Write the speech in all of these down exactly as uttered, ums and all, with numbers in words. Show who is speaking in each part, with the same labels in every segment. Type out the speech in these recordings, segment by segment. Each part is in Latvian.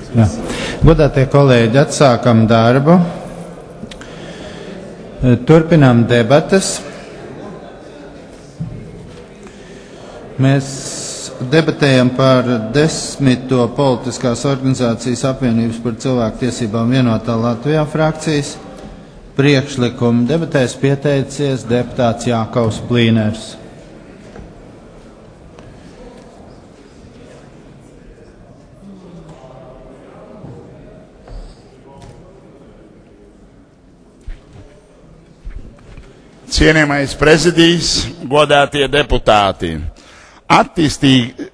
Speaker 1: Jā. Godātie kolēģi, atsākam darbu. Turpinām debates. Mēs debatējam par desmito politiskās organizācijas apvienības par cilvēku tiesībām vienotā Latvijā frakcijas priekšlikumu. Debatēs pieteicies deputāts Jākaus Plīners.
Speaker 2: Cienījamais prezidijs, godātie deputāti, attīstī,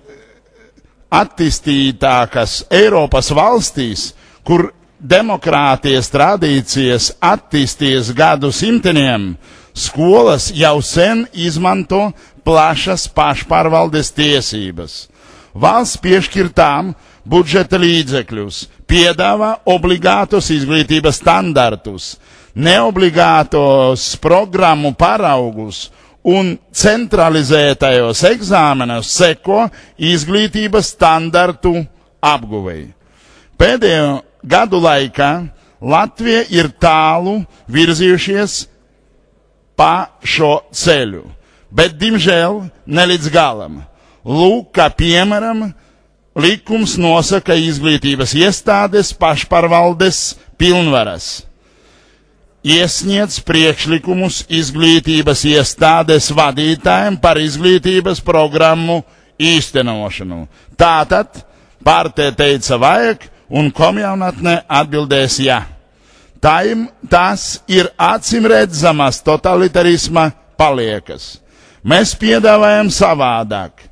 Speaker 2: attīstītākas Eiropas valstīs, kur demokrātijas tradīcijas attīstījies gadu simteniem, skolas jau sen izmanto plašas pašpārvaldes tiesības. Valsts piešķirtām budžeta līdzekļus, piedāvā obligātus izglītības standartus, neobligātos programmu paraugus un centralizētajos eksāmenos seko izglītības standartu apguvēji. Pēdējo gadu laikā Latvija ir tālu virzījušies pa šo ceļu, bet, diemžēl, ne līdz galam. Lūk, kā piemēram, likums nosaka izglītības iestādes pašpārvaldes pilnvaras. Iesniedz priekšlikumus izglītības iestādes vadītājiem par izglītības programmu īstenošanu. Tātad partija teica vajag, un komjaunatne atbildēs jā. Taim tas ir acimredzamas totalitarisma paliekas. Mēs piedāvājam savādāk.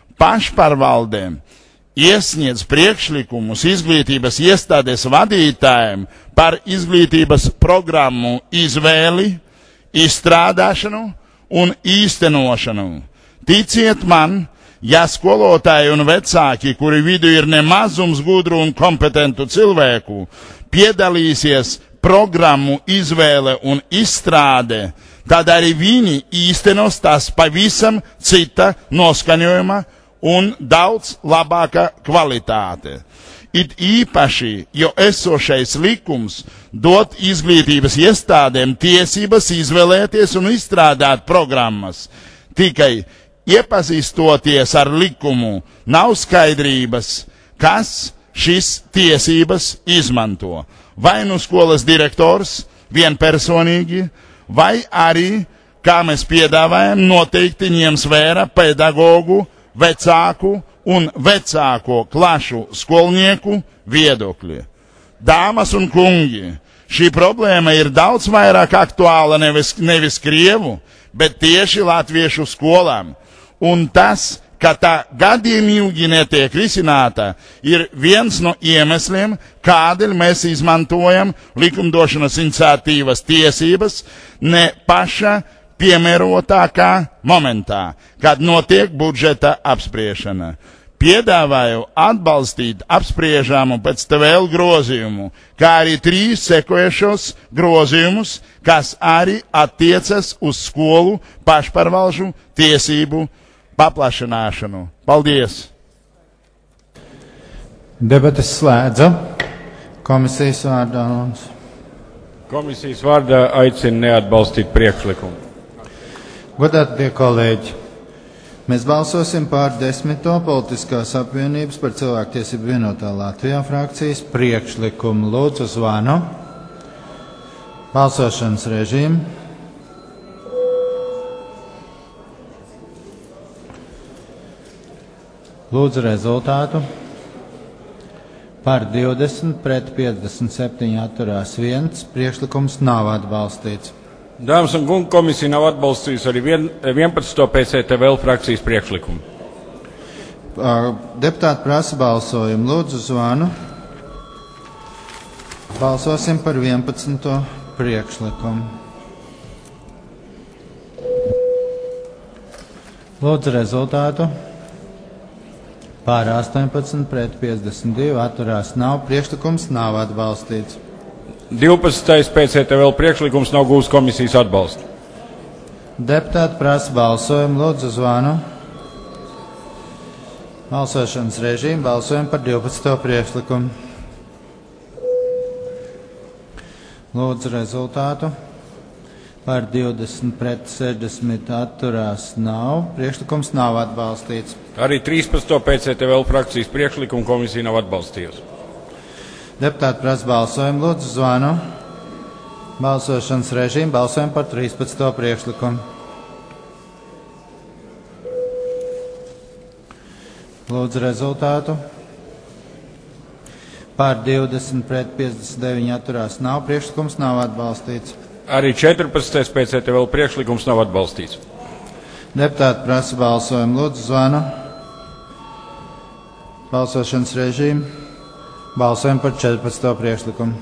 Speaker 2: Pašpārvaldēm iesniedz priekšlikumus izglītības iestādes vadītājiem par izglītības programmu izvēli, izstrādāšanu un īstenošanu. Ticiet man, ja skolotāji un vecāki, kuri vidu ir nemazums gudru un kompetentu cilvēku, piedalīsies programmu izvēle un izstrāde, tad arī viņi īstenos tās pavisam cita noskaņojuma un daudz labāka kvalitāte. It īpaši, jo esošais likums dot izglītības iestādēm tiesības izvēlēties un izstrādāt programmas. Tikai iepazīstoties ar likumu, nav skaidrības, kas šis tiesības izmanto. Vai nu skolas direktors vienpersonīgi, vai arī, kā mēs piedāvājam, noteikti ņems vērā pedagogu, vecāku un vecāko klašu skolnieku viedokļi. Dāmas un kungi, šī problēma ir daudz vairāk aktuāla nevis, nevis Krievu, bet tieši latviešu skolām. Un tas, ka tā gadiem ilgi netiek risināta, ir viens no iemesliem, kādēļ mēs izmantojam likumdošanas iniciatīvas tiesības ne paša piemērotākā momentā, kad notiek budžeta apspriešana. Piedāvāju atbalstīt apspriežamu pēc te vēl grozījumu, kā arī trīs sekojušos grozījumus, kas arī attiecas uz skolu pašpārvalžu tiesību paplašināšanu. Paldies!
Speaker 1: Debates slēdza. Komisijas vārdā.
Speaker 3: Komisijas vārdā aicina neatbalstīt priekšlikumu.
Speaker 1: Godātie kolēģi, mēs balsosim pār desmito politiskās apvienības par cilvēktiesību vienotā Latvijā frakcijas priekšlikumu. Lūdzu zvanu. Balsošanas režīmu. Lūdzu rezultātu. Par divdesmit pret piecdesmit septiņi atturās viens. Priekšlikums nav atbalstīts.
Speaker 3: Dāmas un kungi, komisija nav atbalstījusi arī vienpadsmito P C T V L frakcijas priekšlikumu.
Speaker 1: Deputāti prasa balsojumu. Lūdzu zvanu. Balsosim par vienpadsmito priekšlikumu. Lūdzu rezultātu. Pār astoņpadsmit pret piecdesmit divi atturās nav. Priekšlikums nav atbalstīts.
Speaker 3: divpadsmitais P C T V L priekšlikums nav gūs komisijas atbalstu.
Speaker 1: Deputāti prasa balsojumu. Lūdzu zvanu. Balsošanas režīmu. Balsojam par divpadsmito priekšlikumu. Lūdzu rezultātu. Par divdesmit pret sešdesmit atturās nav. Priekšlikums nav atbalstīts.
Speaker 3: Arī trīspadsmito P C T V L frakcijas priekšlikumu komisija nav atbalstījusi.
Speaker 1: Deputāti prasa balsojumu. Lūdzu zvanu. Balsošanas režīmu. Balsojam par trīspadsmito priekšlikumu. Lūdzu rezultātu. Par divdesmit pret piecdesmit deviņi atturās nav. Priekšlikums nav atbalstīts.
Speaker 3: Arī četrpadsmitais P C T V L priekšlikums nav atbalstīts.
Speaker 1: Deputāti prasa balsojumu. Lūdzu zvanu. Balsošanas režīmu. Balsojam par četrpadsmito priekšlikumu.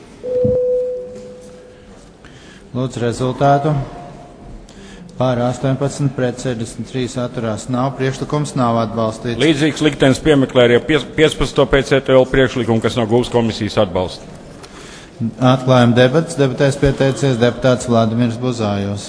Speaker 1: Lūdzu rezultātu. Par astoņpadsmit pret sešdesmit trīs atturās nav. Priekšlikums nav atbalstīts.
Speaker 3: Līdzīgs liktenis piemeklē arī piecpadsmito P C T V L priekšlikumu, kas nav gūs komisijas atbalstu.
Speaker 1: Atklājam debatas. Debatēs pieteicies deputāts Vladimirs Buzājos.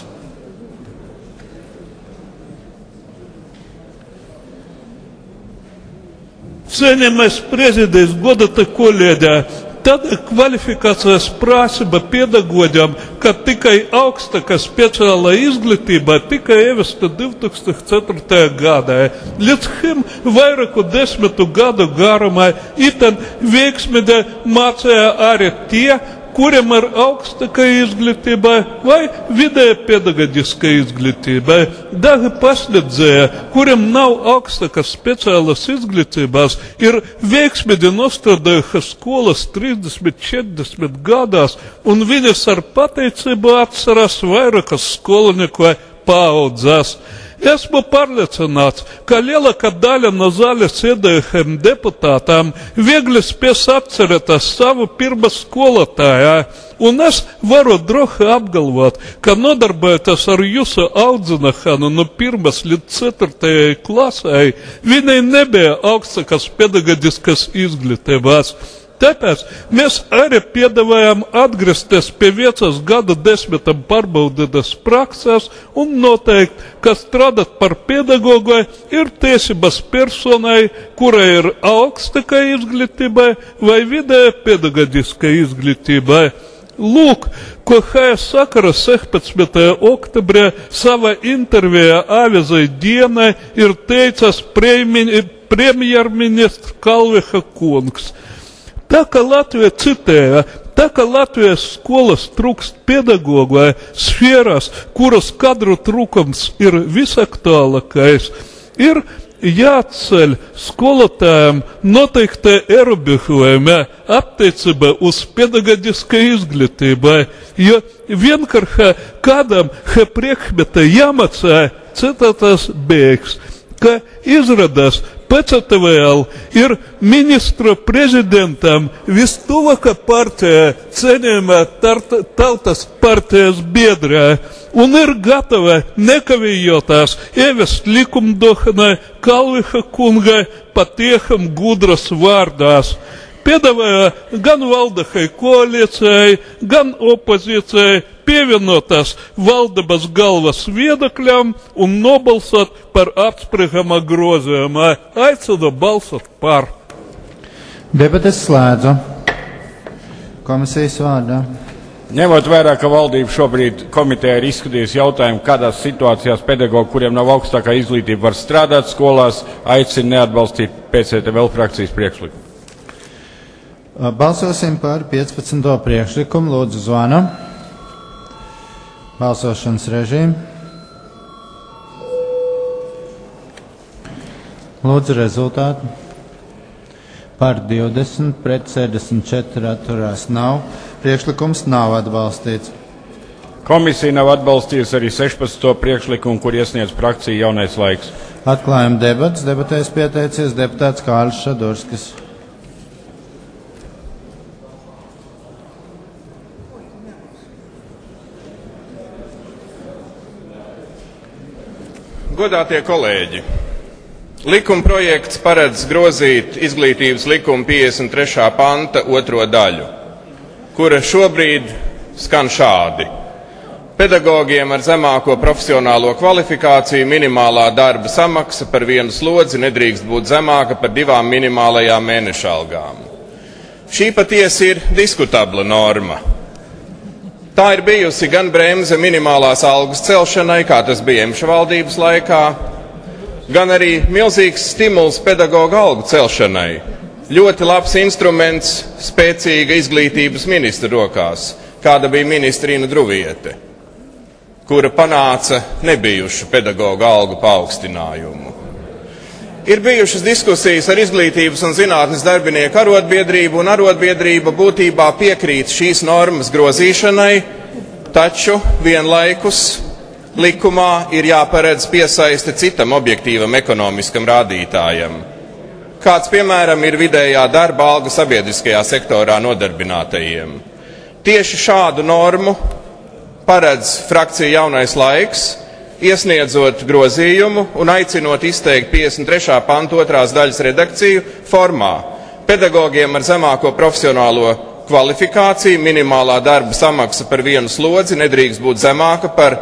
Speaker 4: Cienījamais prezidents, godātie kolēģi, tāda kvalifikācijas prasība pedagogam, ka tikai augstākā speciālā izglītība tika ievesta divi tūkstoši ceturtajā gadā. Līdz šim vairāku desmitu gadu garumā itin veiksmīgi mācīja arī tie, kuriem ir augstākā izglītība vai vidēja pedagoģiskā izglītība. Daži pasniedzēji, kuriem nav augstākās speciālas izglītības, ir veiksmīgi nostrādājuši skolas trīsdesmit četrdesmit gadās, un viņas ar pateicību atceras vairākas skolnieku paudzes. Esmu pārliecināts, ka lielākā daļa no zāles sēdējušiem deputātām viegli spēs atcerēties savu pirmo skolotāju, un es varu droši apgalvot, ka nodarbojoties ar jūsu audzināšanu no pirmās līdz ceturtajai klasei, viņai nebija augstākās pedagoģiskas izglītības. Tāpēc mēs arī piedāvājam atgriezties pie vecās gadu desmitam pārbaudītas prakses un noteikt, ka strādāt par pedagogu ir tiesības personai, kurai ir augstākā izglītība vai vidēja pedagoģiskā izglītība. Lūk, ko šajā sakarā sešpadsmitajā oktobrī savā intervijā avīzei Dienai ir teicis premjerministrs Kalviha kungs. Tā kā Latvija citēja, tā kā Latvijas skolas trūkst pedagogu sfērās, kuras kadru trūkums ir visaktuālākais, ir jāceļ skolotājiem noteikti ierobežojumi attiecībā uz pedagoģiskai izglītībai, jo vienkārši kādam šie priekšmeti jāmācā, citātas beigas, ka izrādās P C T V L ir ministra prezidentam vistuvākā partija, cienījamā tautas partijas biedrā, un ir gatava nekavējotās ievest likumdošanai Kalviha kungai patiešām gudras vārdās. Piedāvāja gan valdahai koalīcijai, gan opozīcijai pievienotas valdības galvas viedokļam un nobalsot par apspriežamā grozījumā. Aicinu balsot par.
Speaker 1: Debates slēdzu. Komisijas vārdā.
Speaker 3: Ņemot vērā, ka valdība šobrīd komiteja ir izskatījusi jautājumu, kādās situācijās pedagogi, kuriem nav augstākā izglītība, var strādāt skolās, aicina neatbalstīt P C T V L frakcijas priekšlikumu.
Speaker 1: Balsosim par piecpadsmito priekšlikumu. Lūdzu zvanu. Balsošanas režīmu. Lūdzu rezultātu. Par divdesmit pret sešdesmit četri atturās nav. Priekšlikums nav atbalstīts.
Speaker 3: Komisija nav atbalstījusi arī sešpadsmito priekšlikumu, kur iesniedz frakcija Jaunais laiks.
Speaker 1: Atklājam debatas. Debatēs pieteicies deputāts Kārlis Šadurskis.
Speaker 5: Godātie kolēģi, likumprojekts paredz grozīt izglītības likuma piecdesmit trešā panta otro daļu, kura šobrīd skan šādi. Pedagogiem ar zemāko profesionālo kvalifikāciju minimālā darba samaksa par vienu slodzi nedrīkst būt zemāka par divām minimālajām mēneša algām. Šī patiesi ir diskutabla norma. Tā ir bijusi gan bremze minimālās algas celšanai, kā tas bija Emša valdības laikā, gan arī milzīgs stimuls pedagoģa algu celšanai. Ļoti labs instruments spēcīga izglītības ministra rokās, kāda bija ministra Ina Druviete, kura panāca nebijušu pedagoģa algu paaugstinājumu. Ir bijušas diskusijas ar Izglītības un zinātnes darbinieku arotbiedrību, un arotbiedrība būtībā piekrīt šīs normas grozīšanai, taču vienlaikus likumā ir jāparedz piesaiste citam objektīvam ekonomiskam rādītājam. Kāds, piemēram, ir vidējā darba alga sabiedriskajā sektorā nodarbinātajiem. Tieši šādu normu paredz frakcija Jaunais laiks, iesniedzot grozījumu un aicinot izteikt piecdesmit trešā panta otrās daļas redakciju formā. Pedagogiem ar zemāko profesionālo kvalifikāciju minimālā darba samaksa par vienu slodzi nedrīkst būt zemāka par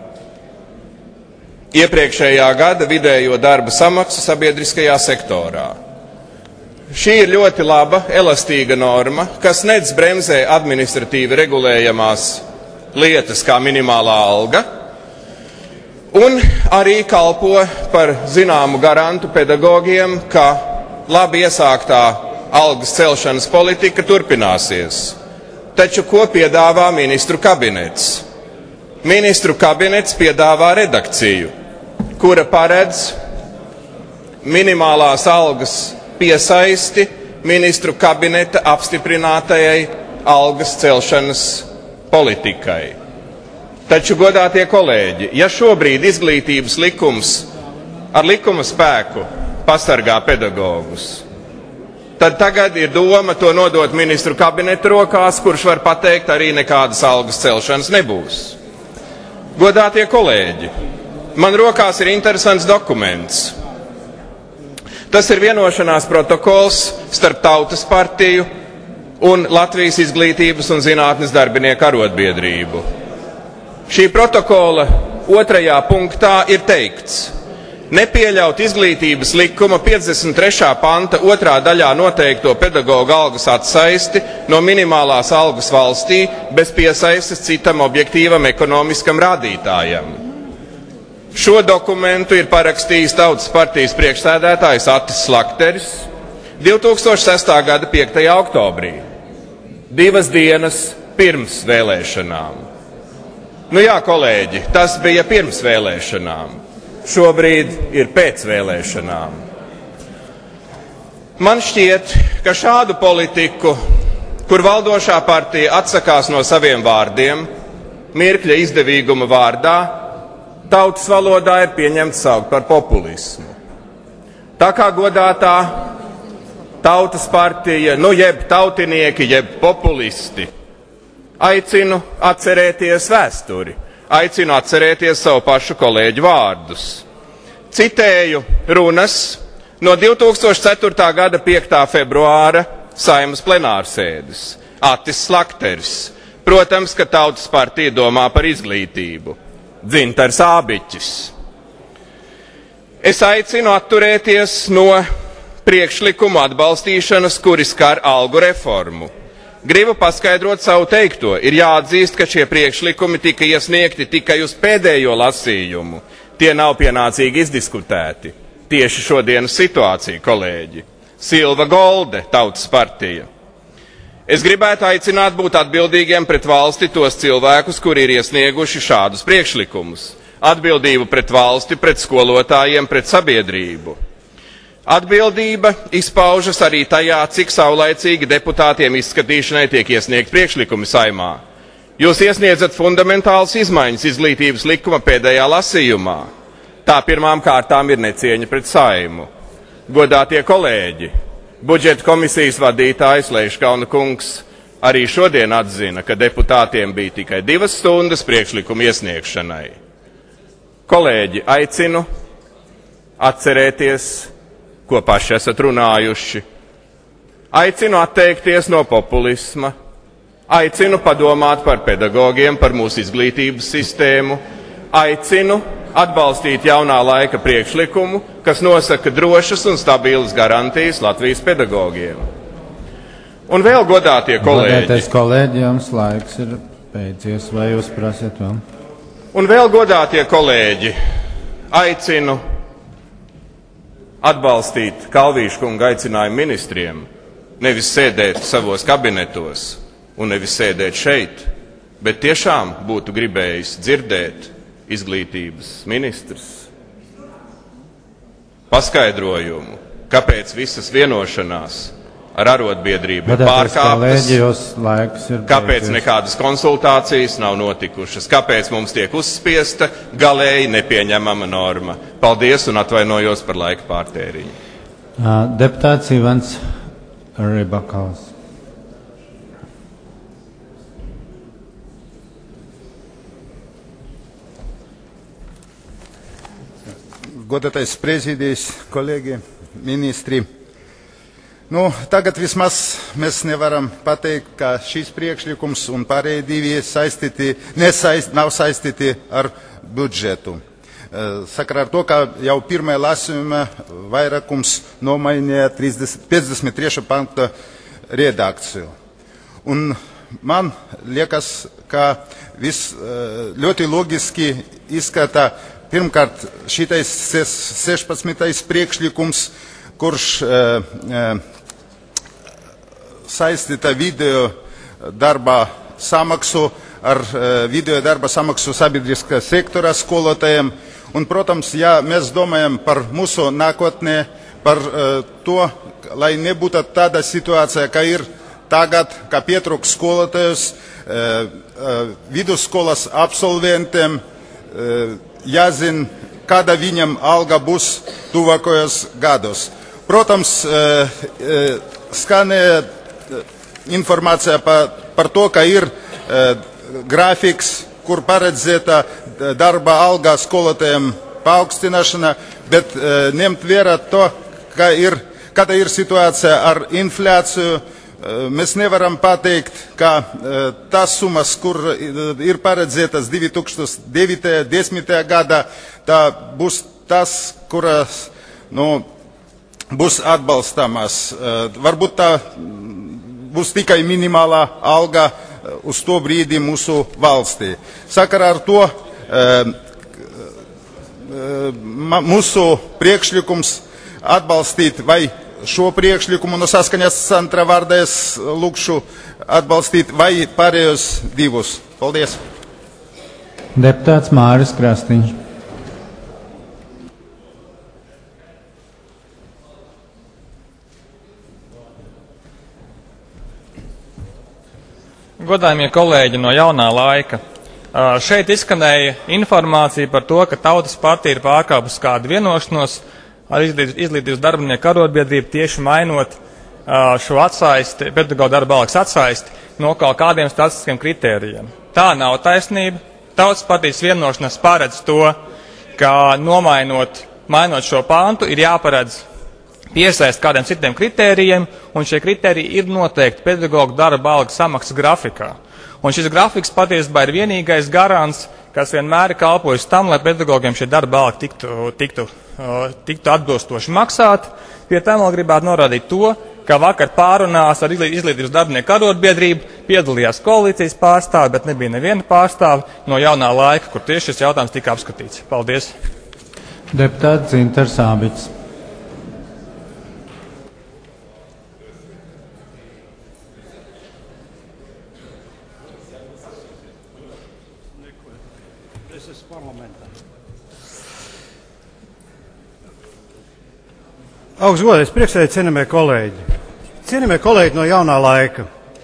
Speaker 5: iepriekšējā gada vidējo darba samaksu sabiedriskajā sektorā. Šī ir ļoti laba, elastīga norma, kas nedz bremzē administratīvi regulējamās lietas kā minimālā alga, un arī kalpo par zināmu garantu pedagogiem, ka labi iesāktā algas celšanas politika turpināsies. Taču ko piedāvā ministru kabinets? Ministru kabinets piedāvā redakciju, kura paredz minimālās algas piesaisti ministru kabineta apstiprinātajai algas celšanas politikai. Taču, godātie kolēģi, ja šobrīd izglītības likums ar likuma spēku pasargā pedagogus, tad tagad ir doma to nodot ministru kabineta rokās, kurš var pateikt, arī nekādas algas celšanas nebūs. Godātie kolēģi, man rokās ir interesants dokuments. Tas ir vienošanās protokols starp Tautas partiju un Latvijas Izglītības un zinātnes darbinieku arotbiedrību. Šī protokola otrajā punktā ir teikts: nepieļaut izglītības likuma piecdesmit trešā panta otrā daļā noteikto pedagoģa algas atsaisti no minimālās algas valstī bez piesaistes citam objektīvam ekonomiskam rādītājam. Šo dokumentu ir parakstījis Tautas partijas priekšsēdētājs Attis Slakteris divi tūkstoši sestā gada piektajā oktobrī, divas dienas pirms vēlēšanām. Nu jā, kolēģi, tas bija pirms vēlēšanām. Šobrīd ir pēc vēlēšanām. Man šķiet, ka šādu politiku, kur valdošā partija atsakās no saviem vārdiem, mirkļa izdevīguma vārdā, tautas valodā ir pieņemts saukt par populismu. Tā kā godātā Tautas partija, nu jeb tautinieki, jeb populisti, aicinu atcerēties vēsturi, aicinu atcerēties savu pašu kolēģu vārdus. Citēju runas no divi tūkstoši ceturtā gada piektā februāra Saeimas plenārsēdes. Attis Slakteris. Protams, ka Tautas partija domā par izglītību. Dzintars Ābiķis. Es aicinu atturēties no priekšlikumu atbalstīšanas, kuri skar algu reformu. Gribu paskaidrot savu teikto. Ir jāatzīst, ka šie priekšlikumi tika iesniegti tikai uz pēdējo lasījumu. Tie nav pienācīgi izdiskutēti. Tieši šodienas situācija, kolēģi. Silva Golde, Tautas partija. Es gribētu aicināt būt atbildīgiem pret valsti tos cilvēkus, kuri ir iesnieguši šādus priekšlikumus. Atbildību pret valsti, pret skolotājiem, pret sabiedrību. Atbildība izpaužas arī tajā, cik saulaicīgi deputātiem izskatīšanai tiek iesniegt priekšlikumi Saeimā. Jūs iesniedzat fundamentālas izmaiņas izglītības likuma pēdējā lasījumā. Tā pirmām kārtām ir necieņa pret Saeimu. Godātie kolēģi, budžeta komisijas vadītājs Leiškalna kungs arī šodien atzina, ka deputātiem bija tikai divas stundas priekšlikumu iesniegšanai. Kolēģi, aicinu atcerēties, ko paši esat runājuši. Aicinu atteikties no populisma, aicinu padomāt par pedagogiem, par mūsu izglītības sistēmu, aicinu atbalstīt jaunā laika priekšlikumu, kas nosaka drošas un stabilas garantijas Latvijas pedagogiem. Un vēl, godātie kolēģi,
Speaker 1: Godātais kolēģi, jums laiks ir Beidzies, vai jūs prasiet vēl?
Speaker 5: Un vēl godātie kolēģi, aicinu atbalstīt Kalvīša kunga aicinājumu ministriem, nevis sēdēt savos kabinetos un nevis sēdēt šeit, bet tiešām būtu gribējis dzirdēt izglītības ministrs paskaidrojumu, kāpēc visas vienošanās ar arotbiedrību ir pārkāptas, kāpēc nekādas konsultācijas nav notikušas, kāpēc mums tiek uzspiesta galēji nepieņemama norma. Paldies un atvainojos par laika pārtēriņu.
Speaker 1: Deputāts Ivans Ribakals.
Speaker 6: Godātais prezidijs, kolēģi, ministri. Nu, tagad vismaz mēs nevaram pateikt, ka šīs priekšlikums un pārējie divi saistīti, nesaist, nav saistīti ar budžetu. Sakarā ar to, ka jau pirmajā lasījumā vairākums nomainīja piecdesmit trešā panta redakciju. Un man liekas, ka viss ļoti logiski izskata pirmkārt šitais sešpadsmitais priekšlikums, kurš uh, saistīta video darba samaksu ar uh, video darba samaksu sabiedriskā sektora skolotājiem. Un, protams, ja mēs domājam par mūsu nākotnē, par uh, to, lai nebūtu tāda situācija, ka ir tagad, ka pietrūks skolotājus, uh, uh, vidusskolas absolventiem, uh, jāzina, kāda viņam alga būs tuvākajos gados. Protams, skanēja informācija par, par to, ka ir grafiks, kur paredzēta darba alga skolotājiem paaugstināšana, bet ņemt vērā to, ka ir, kāda ir situācija ar inflāciju. Mēs nevaram pateikt, ka tās summas, kur ir paredzētas divi tūkstoši devītajā, desmitajā gadā, tā būs tas, kuras, nu, būs atbalstāmas. Varbūt tā būs tikai minimālā alga uz to brīdi mūsu valstī. Sakarā ar to mūsu priekšlikums atbalstīt vai šo priekšlikumu no saskaņas centra vārdā es lūkšu atbalstīt vai pārējos divus. Paldies.
Speaker 1: Deputāts Māris Krastiņš.
Speaker 7: Godājumie kolēģi no jaunā laika. Šeit izskanēja informācija par to, ka Tautas partija ir pārkāpusi kādu vienošanos ar izglītības darbinieku arotbiedrību tieši mainot šo atsaisti, pedagoģa darba algas atsaisti no kaut kādiem statistiskiem kritērijiem. Tā nav taisnība. Tautas partijas vienošanās paredz to, ka nomainot, mainot šo pāntu, ir jāparedz piesaist kādiem citiem kritērijiem, un šie kritēriji ir noteikti pedagoģa darba algas samaksas grafikā. Un šis grafiks patiesībā ir vienīgais garants, kas vienmēr ir kalpojis tam, lai pedagogiem šie darba alga tiktu, tiktu, tiktu atbilstoši maksāt. Pie tam vēl gribētu norādīt to, ka vakar pārunās ar izglītības darbinieku arotbiedrību piedalījās koalīcijas pārstāvi, bet nebija neviena pārstāvi no jaunā laika, kur tieši šis jautājums tika apskatīts. Paldies.
Speaker 1: Deputāts Dzintars Ābits.
Speaker 8: Augstgodājais priekšsēdētāji, cienījamie kolēģi. Cienījamie kolēģi no jaunā laika.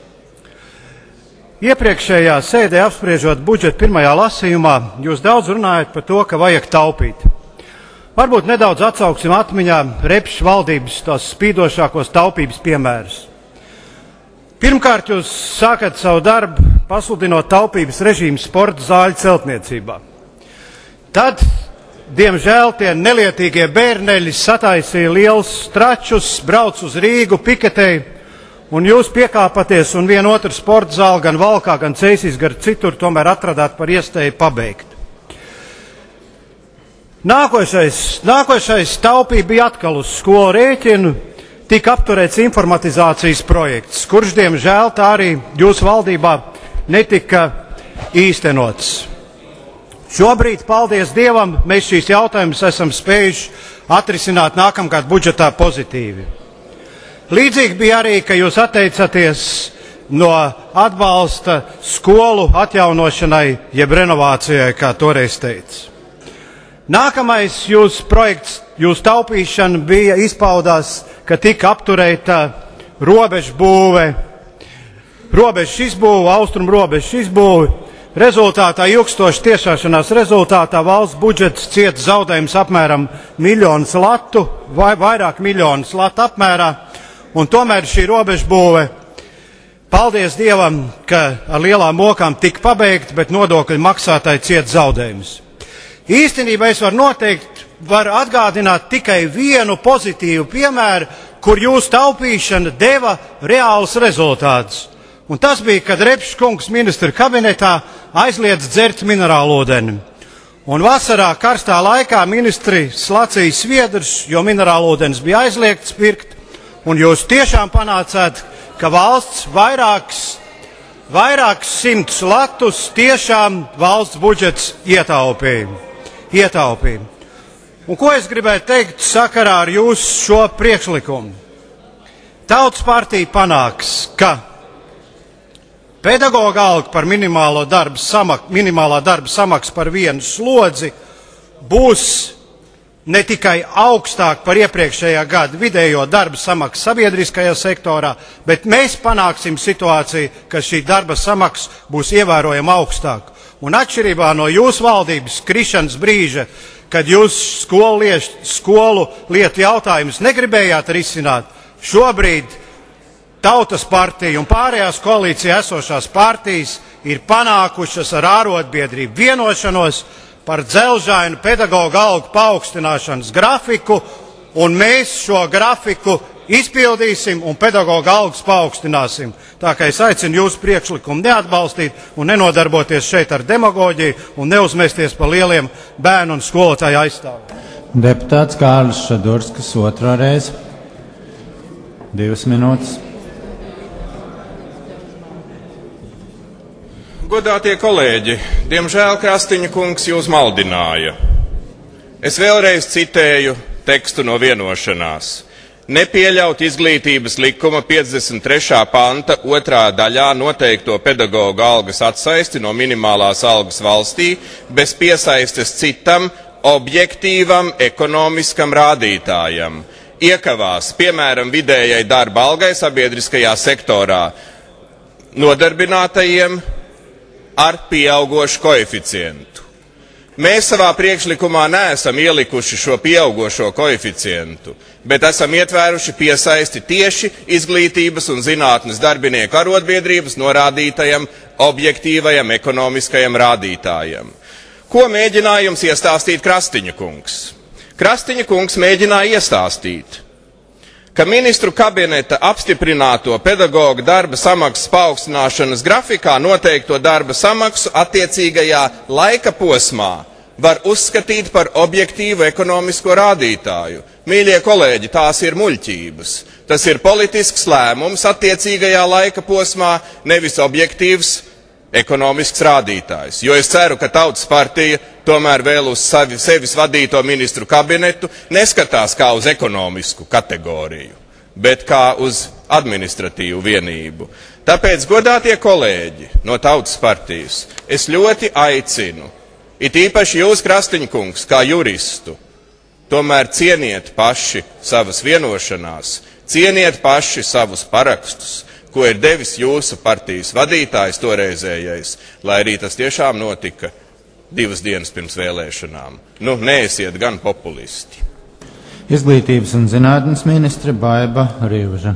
Speaker 8: Iepriekšējā sēdē apspriežot budžetu pirmajā lasījumā, jūs daudz runājat par to, ka vajag taupīt. Varbūt nedaudz atsauksim atmiņā Repšas valdības tos spīdošākos taupības piemērus. Pirmkārt, jūs sākat savu darbu pasludinot taupības režīmu sporta zāļu celtniecībā. Tad diemžēl tie nelietīgie bērneļi sataisīja liels tračus, brauc uz Rīgu, piketēji, un jūs piekāpaties un vienu otru sporta zāli gan Valkā, gan Ceisīs, gan citur tomēr atradāt par iespēju pabeigt. Nākošais, nākošais taupība bija atkal uz skolu rēķinu, tika apturēts informatizācijas projekts, kurš diemžēl tā arī jūsu valdībā netika īstenots. Šobrīd, paldies Dievam, mēs šīs jautājumus esam spējuši atrisināt nākamgad budžetā pozitīvi. Līdzīgi bija arī, ka jūs atteicaties no atbalsta skolu atjaunošanai, jeb renovācijai, kā toreiz teica. Nākamais jūsu projekts, jūsu taupīšana bija izpaudās, ka tika apturēta robežu būve, robežu izbūve, austrumu robežu izbūve. Rezultātā, ilgstoši tiešāšanās rezultātā valsts budžets cieta zaudējums apmēram miljonus latu, vai vairāk miljonus latu apmērā, un tomēr šī robežbūve, paldies Dievam, ka ar lielām mokām tika pabeigta, bet nodokļu maksātāji cieta zaudējumus. Īstenībā es varu noteikt, varu atgādināt tikai vienu pozitīvu piemēru, kur jūsu taupīšana deva reālus rezultātus. Un tas bija, kad Repšs kungs ministra kabinetā aizliedz dzert minerālu ūdeni. Un vasarā karstā laikā ministri slacīja sviedrus, jo minerālu ūdens bija aizliegts pirkt, un jūs tiešām panācāt, ka valsts vairāks, vairāks simtus latus tiešām valsts budžets ietaupīja. ietaupīja. Un ko es gribētu teikt sakarā ar jūsu šo priekšlikumu? Tautas partija panāks, ka pedagoga alga par minimālo darba samak, minimālā darba samaksa par vienu slodzi būs ne tikai augstāk par iepriekšējā gada vidējo darba samaksu sabiedriskajā sektorā, bet mēs panāksim situāciju, ka šī darba samaksa būs ievērojami augstāka. Un atšķirībā no jūsu valdības krišanas brīža, kad jūs skolu, lieš, skolu lietu jautājumus negribējāt risināt, šobrīd Tautas partija un pārējās koalīcijā esošās partijas ir panākušas ar ārotbiedrību vienošanos par dzelžainu pedagoga algu paaugstināšanas grafiku, un mēs šo grafiku izpildīsim un pedagoga algas paaugstināsim. Tā kā es aicinu jūsu priekšlikumu neatbalstīt un nenodarboties šeit ar demagoģiju un neuzmesties par lieliem bērnu un skolotāju aizstāvjiem.
Speaker 1: Deputāts Kārlis Šadurskas otrā reize. Divas minūtes.
Speaker 5: Godātie kolēģi, diemžēl Krastiņa kungs jūs maldināja. Es vēlreiz citēju tekstu no vienošanās. Nepieļaut izglītības likuma piecdesmit trešā panta otrā daļā noteikto pedagoga algas atsaisti no minimālās algas valstī bez piesaistes citam objektīvam ekonomiskam rādītājam. Iekavās, piemēram, vidējai darba algai sabiedriskajā sektorā nodarbinātajiem ar pieaugošu koeficientu. Mēs savā priekšlikumā neesam ielikuši šo pieaugošo koeficientu, bet esam ietvēruši piesaisti tieši izglītības un zinātnes darbinieku arotbiedrības norādītajam objektīvajam ekonomiskajam rādītājam. Ko mēģināja jums iestāstīt Krastiņa kungs? Krastiņa kungs mēģināja iestāstīt, ka ministru kabineta apstiprināto pedagoga darba samaksas paaugstināšanas grafikā noteikto darba samaksu attiecīgajā laika posmā var uzskatīt par objektīvu ekonomisko rādītāju. Mīļie kolēģi, tās ir muļķības. Tas ir politisks lēmums attiecīgajā laika posmā, nevis objektīvs ekonomisks rādītājs. Jo es ceru, ka Tautas partija tomēr vēl uz savi, sevis vadīto ministru kabinetu neskatās kā uz ekonomisku kategoriju, bet kā uz administratīvu vienību. Tāpēc, godātie kolēģi no Tautas partijas, es ļoti aicinu, it īpaši jūs, Krastiņa kungs, kā juristu, tomēr cieniet paši savas vienošanās, cieniet paši savus parakstus, ko ir devis jūsu partijas vadītājs toreizējais, lai arī tas tiešām notika divas dienas pirms vēlēšanām. Nu, neesiet gan populisti.
Speaker 1: Izglītības un zinātnes ministre Baiba Rīvža.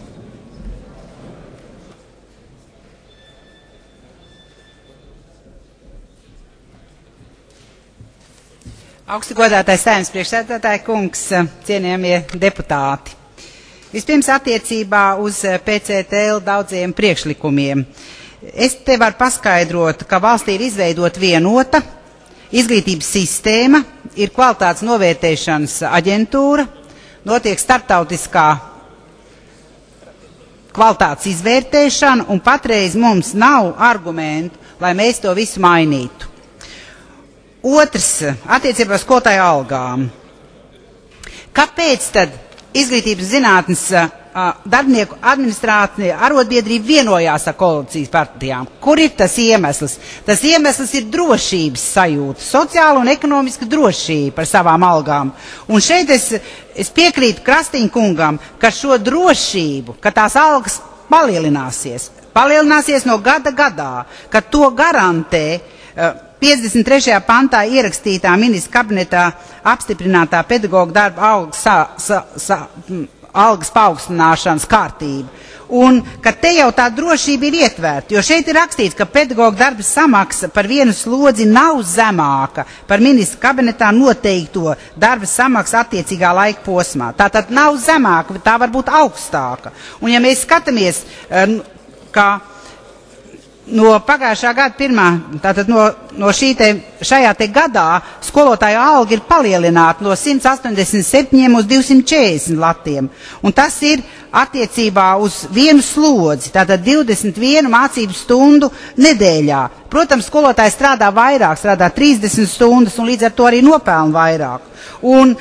Speaker 9: Augsti godātais Saeimas priekšsēdētāja kungs, cienījamie deputāti. Vispirms attiecībā uz P C T L daudziem priekšlikumiem. Es te varu paskaidrot, ka valstī ir izveidot vienota izglītības sistēma, ir kvalitātes novērtēšanas aģentūra, notiek starptautiskā kvalitātes izvērtēšana, un patreiz mums nav argumentu, lai mēs to visu mainītu. Otrs, attiecībā uz skolotāju algām. Kāpēc tad izglītības zinātnes darbinieku administrācija arotbiedrība vienojās ar koalīcijas partijām? Kur ir tas iemesls? Tas iemesls ir drošības sajūta, sociāla un ekonomiska drošība par savām algām. Un šeit es, es piekrītu Krastiņa kungam, ka šo drošību, ka tās algas palielināsies, palielināsies no gada gadā, ka to garantē uh, piecdesmit trešajā pantā ierakstītā ministra kabinetā apstiprinātā pedagoģa darba algas, sa, sa, sa, algas paaugstināšanas kārtība. Un ka te jau tā drošība ir ietvērta, jo šeit ir rakstīts, ka pedagoģa darba samaksa par vienu slodzi nav zemāka par ministra kabinetā noteikto darba samaksu attiecīgā laika posmā. Tā tad nav zemāka, bet tā var būt augstāka. Un ja mēs skatāmies, kā no pagājušā gada pirmā, tātad no, no šī te, šajā te gadā skolotāju alga ir palielināta no simts astoņdesmit septiņiem uz divsimt četrdesmit latiem. Un tas ir attiecībā uz vienu slodzi, tātad divdesmit vienu mācību stundu nedēļā. Protams, skolotāji strādā vairāk, strādā trīsdesmit stundas un līdz ar to arī nopelna vairāk. Un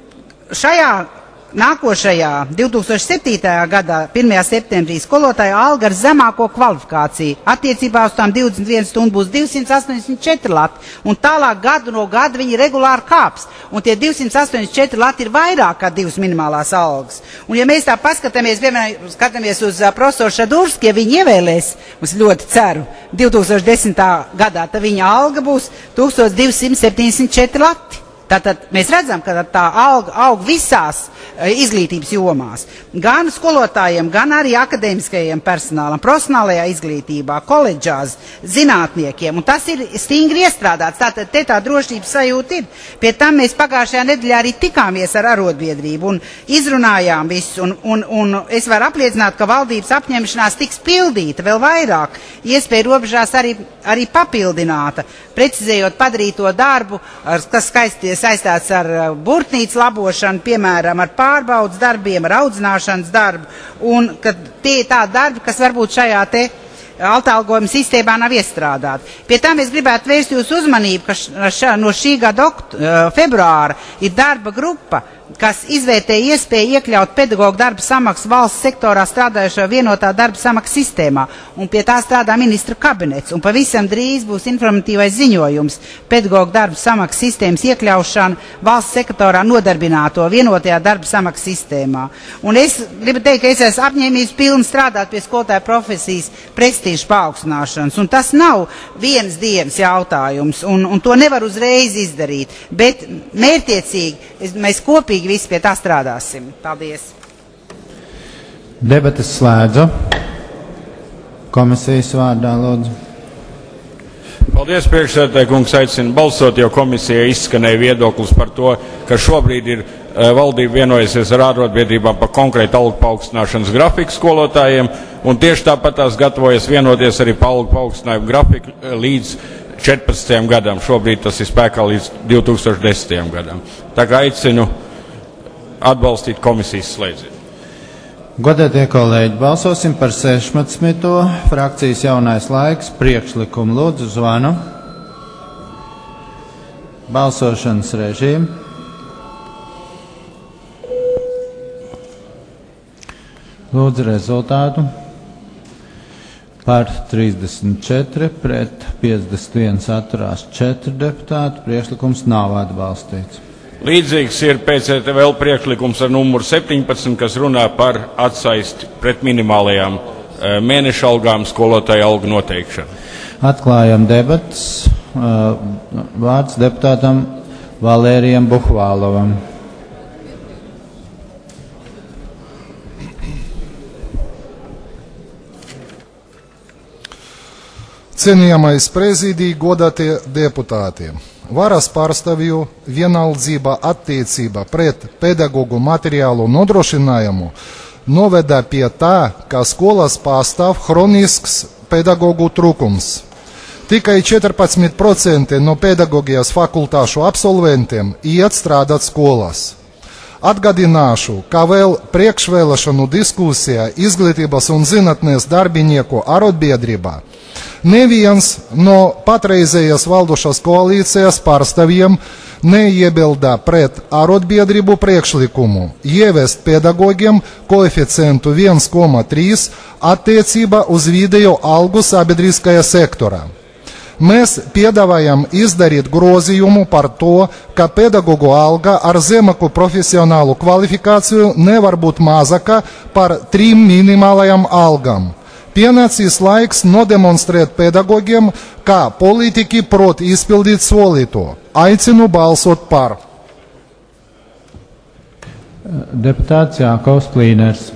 Speaker 9: šajā nākošajā divi tūkstoši septītajā gadā, pirmajā septembrī, skolotāja alga ar zemāko kvalifikāciju. Attiecībā uz tām divdesmit vienu stundu būs divsimt astoņdesmit četri lati, un tālāk gadu no gada viņi regulāri kāps. Un tie divsimt astoņdesmit četri lati ir vairāk kā divas minimālās algas. Un ja mēs tā paskatāmies, piemēram, skatāmies uz uh, profesoru Šadurski, ja viņi ievēlēs, mums ļoti ceru, divi tūkstoši desmitā gadā, tad viņa alga būs tūkstoš divsimt septiņdesmit četri lati. Tātad mēs redzam, ka tā alga aug visās uh, izglītības jomās. Gan skolotājiem, gan arī akadēmiskajiem personālam, profesionālajā izglītībā, koledžās, zinātniekiem. Un tas ir stingri iestrādāts. Tātad te tā drošības sajūta ir. Pie tam mēs pagājušajā nedēļā arī tikāmies ar arotbiedrību un izrunājām visu. Un, un, un es varu apliecināt, ka valdības apņemšanās tiks pildīta vēl vairāk. Iespēja robežās arī, arī papildināta, precizējot padarīto darbu, kas skaisti saistāts ar burtnīcu labošanu, piemēram, ar pārbaudas darbiem, ar audzināšanas darbu, un ka tie ir tādi darbi, kas varbūt šajā te atalgojuma sistēmā nav iestrādāti. Pie tam es gribētu vērst jūsu uzmanību, ka ša, no šī gada okt, februāra ir darba grupa, kas izvērtē iespēju iekļaut pedagoģu darba samaksu valsts sektorā strādājušo vienotā darba samaksu sistēmā, un pie tā strādā ministra kabinets, un pavisam drīz būs informatīvais ziņojums pedagoģu darba samaksu sistēmas iekļaušana valsts sektorā nodarbināto vienotajā darba samaksu sistēmā. Un es gribu teikt, ka es esmu apņēmības pilni strādāt pie skolotāja profesijas prestīžu paaugstināšanas, un tas nav vienas dienas jautājums, un, un to nevar uzreiz izdarīt, bet mērķiecīgi mēs kopīgi visi pie tā strādāsim. Paldies.
Speaker 1: Debates slēdzu. Komisijas vārdā, lūdzu.
Speaker 3: Paldies, priekšsēdētāj kungs, aicinu balsot, jo komisijai izskanēja viedoklis par to, ka šobrīd ir uh, valdība vienojusies ar ārotbiedrībām par konkrētu algu paaugstināšanas grafiku skolotājiem, un tieši tāpat tās gatavojas vienoties arī par algu paaugstinājumu grafiku uh, līdz četrpadsmitajam gadam. Šobrīd tas ir spēkā līdz divi tūkstoši desmitajam gadam. Tā kā aicinu atbalstīt komisijas slēdzienu.
Speaker 1: Godātie kolēģi, balsosim par sešpadsmito frakcijas jaunais laiks priekšlikumu. Lūdzu, zvanu. Balsošanas režīmu. Lūdzu rezultātu. Par trīsdesmit četri pret piecdesmit viens atturās četri deputāti. Priekšlikums nav atbalstīts.
Speaker 3: Līdzīgs ir P C T V L priekšlikums ar numuru septiņpadsmit, kas runā par atsaisti pret minimālajām e, mēneša algām skolotāju algu noteikšanu.
Speaker 1: Atklājam debatas. Vārds deputātam Valērijam Buhvālovam.
Speaker 10: Cienījamais prezidija, godātie deputāti, varas pārstāvju vienaldzība attiecība pret pedagoģu materiālu nodrošinājumu noveda pie tā, ka skolās pastāv hronisks pedagoģu trūkums. Tikai četrpadsmit procenti no pedagoģijas fakultāšu absolventiem iet strādāt skolās. Atgādināšu, ka vēl priekšvēlēšanu diskusijā Izglītības un zinātnes darbinieku arotbiedrībā Neviens no patreizējas valdošās koalīcijas pārstāvjiem neiebilda pret arotbiedrību priekšlikumu ievest pedagogiem koeficientu viens koma trīs attiecībā uz vidējo algu sabiedriskajā sektorā. Mēs piedāvājam izdarīt grozījumu par to, ka pedagogu alga ar zemāku profesionālu kvalifikāciju nevar būt mazāka par trim minimālajām algām. Pienācis laiks nodemonstrēt pedagogiem, kā politiķi prot izpildīt solīto. Aicinu balsot par.
Speaker 1: Deputāts Jākovs Klīners.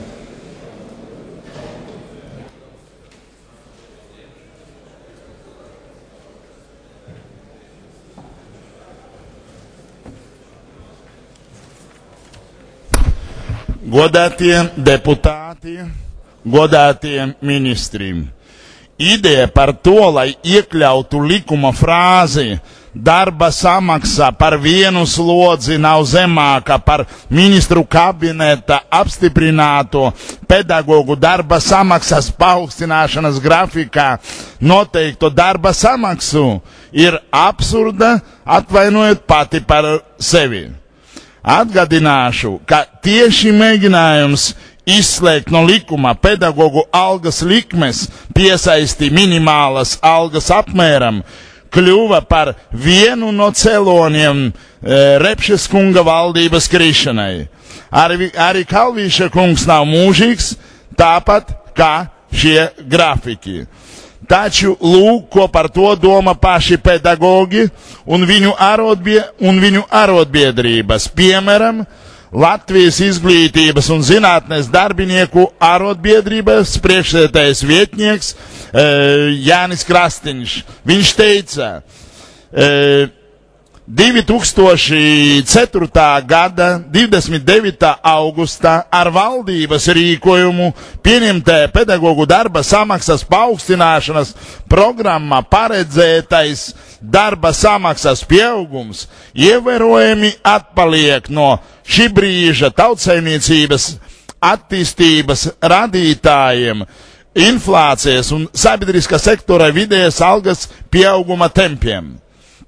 Speaker 2: Godātie deputāti, godātie ministri. Ideja par to, lai iekļautu likuma frāzi darba samaksa par vienu slodzi nav zemāka par ministru kabineta apstiprināto pedagogu darba samaksas paaugstināšanas grafikā noteikto darba samaksu, ir absurda, atvainojot pati par sevi. Atgādināšu, ka tieši mēģinājums izslēgt no likuma pedagogu algas likmes piesaisti minimālas algas apmēram kļuva par vienu no cēloniem e, Repšes kunga valdības krišanai. Arī, arī Kalvīša kungs nav mūžīgs, tāpat kā šie grafiki. Taču lūk, ko par to doma paši pedagogi un viņu, arotbie, un viņu arotbiedrības. Piemēram, Latvijas izglītības un zinātnes darbinieku arotbiedrības priekšsēdētājs vietnieks e, Jānis Krastiņš. Viņš teica, e, divi tūkstoši ceturtā gada divdesmit devītā augustā ar valdības rīkojumu pieņemtē pedagogu darba samaksas paaugstināšanas programmā paredzētais darba samaksas pieaugums ievērojami atpaliek no šī brīža tautsaimniecības attīstības radītājiem, inflācijas un sabiedriskā sektora vidējas algas pieauguma tempiem.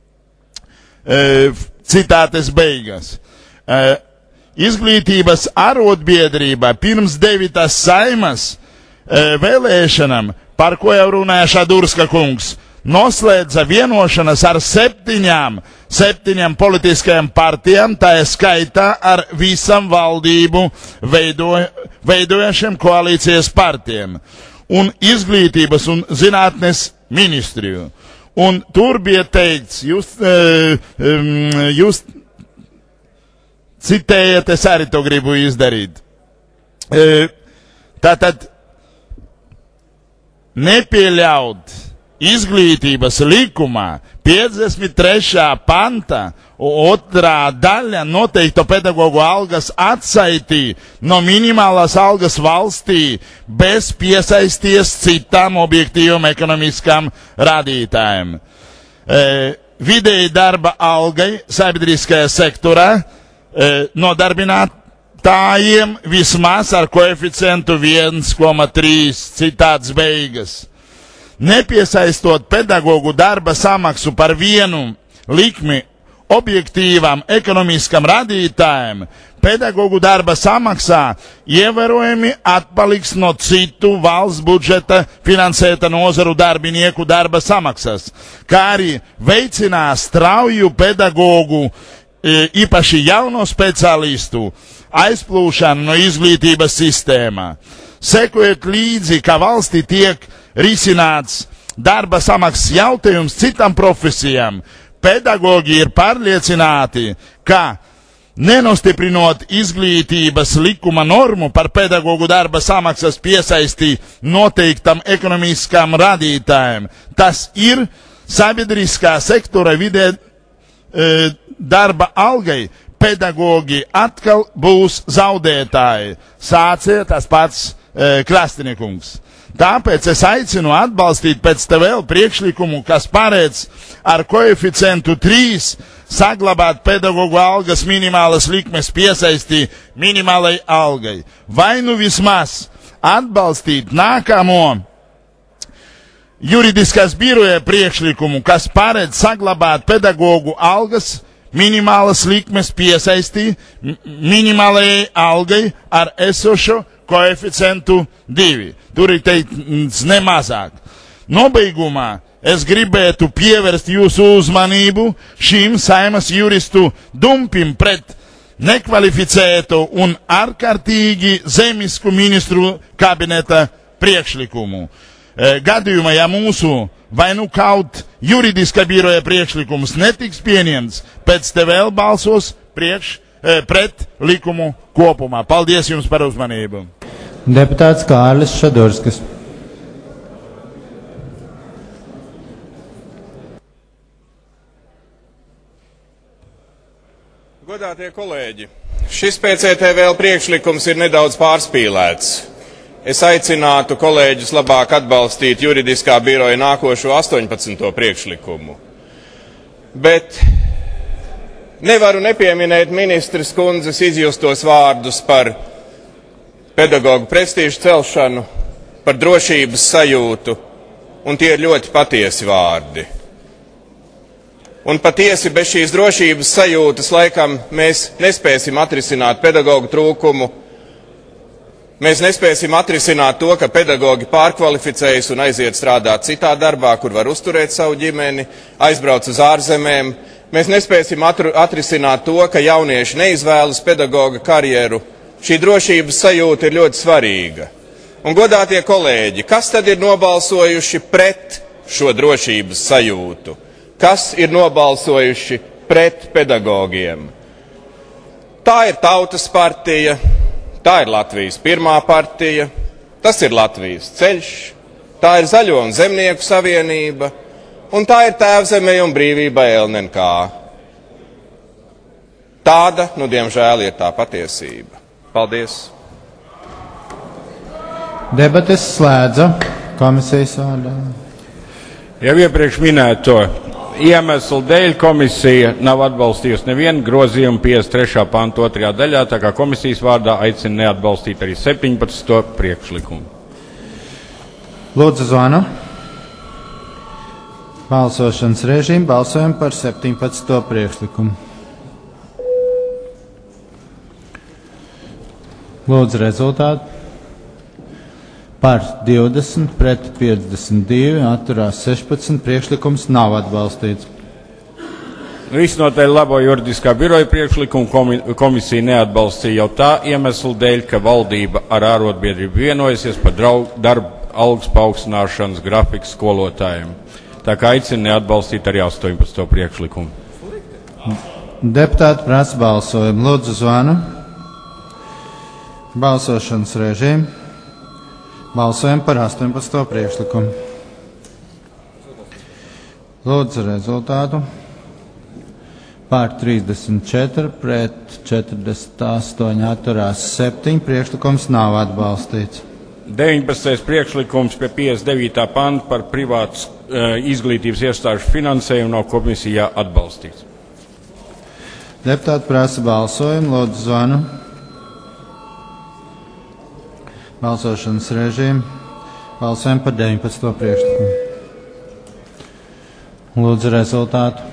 Speaker 2: E, citātes beigas. E, izglītības arotbiedrība pirms devītās saimas e, vēlēšanām, par ko jau runāja Šadurska kungs, noslēdza vienošanas ar septiņām, septiņām politiskajām partijām, tā skaitā ar visam valdību veido, veidojušiem koalīcijas partijiem un izglītības un zinātnes ministriju. Un tur bija teikts, jūs, uh, jūs citējat, es arī to gribu izdarīt. Uh, tātad nepieļaut izglītības likumā piecdesmit trešā panta otrā daļa noteikto pedagogu algas atsaitī no minimālās algas valstī bez piesaisties citām objektīvām ekonomiskām rādītājiem. E, vidēji darba algai sabiedriskajā sektorā e, nodarbinātājiem vismaz ar koeficientu viens koma trīs, citāts beigas. Nepiesaistot pedagogu darba samaksu par vienu likmi objektīvam ekonomiskam radītājiem, pedagogu darba samaksā ievērojami atpaliks no citu valsts budžeta finansēta nozaru darbinieku darba samaksas, kā arī veicinās strauju pedagogu, īpaši jauno speciālistu, aizplūšanu no izglītības sistēmā. Sekojot līdzi, ka valstī tiek risināts darba samaksas jautājums citām profesijām, pedagogi ir pārliecināti, ka nenostiprinot izglītības likuma normu par pedagogu darba samaksas piesaisti noteiktam ekonomiskām radītājiem, tas ir sabiedriskā sektora vidē e, darba algai, pedagogi atkal būs zaudētāji. Sācie tas pats e, Krastinikungs. Tāpēc es aicinu atbalstīt pēc te vēl priekšlikumu, kas paredz ar koeficientu trīs saglabāt pedagogu algas minimālas likmes piesaisti minimālai algai. Vai nu vismaz atbalstīt nākamo juridiskās biroja priekšlikumu, kas paredz saglabāt pedagogu algas minimālas likmes piesaistī minimālajai algai ar esošo koeficientu divi. Tur ir teikts nemazāk. Nobeigumā es gribētu pievērst jūsu uzmanību šīm Saimas juristu dumpim pret nekvalificētu un ārkārtīgi zemisku ministru kabineta priekšlikumu. Gadījumā, ja mūsu vai nu kaut juridiska biroja priekšlikums netiks pieņemts, pēc te vēl balsos priekš, pret likumu kopumā. Paldies jums par uzmanību.
Speaker 1: Deputāts Kārlis Šadurskas.
Speaker 5: Godātie kolēģi, šis P C T V L priekšlikums ir nedaudz pārspīlēts. Es aicinātu kolēģus labāk atbalstīt juridiskā biroja nākošo astoņpadsmito priekšlikumu. Bet nevaru nepieminēt ministres kundzes izjustos vārdus par pedagoģu prestīžu celšanu, par drošības sajūtu, un tie ir ļoti patiesi vārdi. Un patiesi bez šīs drošības sajūtas laikam mēs nespēsim atrisināt pedagoģu trūkumu. Mēs nespēsim atrisināt to, ka pedagoģi pārkvalificējas un aiziet strādāt citā darbā, kur var uzturēt savu ģimeni, aizbrauc uz ārzemēm. Mēs nespēsim atru, atrisināt to, ka jaunieši neizvēlas pedagoga karjeru. Šī drošības sajūta ir ļoti svarīga. Un godātie kolēģi, kas tad ir nobalsojuši pret šo drošības sajūtu? Kas ir nobalsojuši pret pedagogiem? Tā ir Tautas partija. Tā ir Latvijas pirmā partija, tas ir Latvijas ceļš, tā ir Zaļo un Zemnieku savienība, un tā ir Tēvzemei un brīvībai L N K. Tāda, nu diemžēl, ir tā patiesība. Paldies!
Speaker 1: Debates slēdza komisijas vārdā.
Speaker 3: Jau iepriekš minēto iemeslu dēļ komisija nav atbalstījusi nevienu grozījumu piecdesmit trešā panta otrajā daļā, tā kā komisijas vārdā aicina neatbalstīt arī septiņpadsmito priekšlikumu.
Speaker 1: Lūdzu zvanu. Balsošanas režīmu balsojam par septiņpadsmito priekšlikumu. Lūdzu rezultātu. Par divdesmit, pret piecdesmit divi, atturās sešpadsmit, priekšlikums nav atbalstīts.
Speaker 3: Visnotaļ labo juridiskā biroja priekšlikumu komisija neatbalstīja jau tā iemesla dēļ, ka valdība ar ārotbiedrību vienojusies par darba algas paaugstināšanas grafiku skolotājiem. Tā kā aicina neatbalstīt arī astoņpadsmito priekšlikumu.
Speaker 1: Deputāti prasa balsojumu. Lūdzu zvanu. Balsošanas režīmu. Balsojam par astoņpadsmito priekšlikumu. Lūdzu rezultātu. Pār trīsdesmit četri, pret četrdesmit astoņi, atturās septiņi, priekšlikums nav atbalstīts.
Speaker 3: deviņpadsmitais priekšlikums pie piecdesmit devītā panta par privātas uh, izglītības iestāžu finansējumu nav komisijā atbalstīts.
Speaker 1: Deputāti prasa balsojumu. Lūdzu zvanu. Balsošanas režīmu. Balsojam par deviņpadsmito priekšlikumu. Lūdzu rezultātu.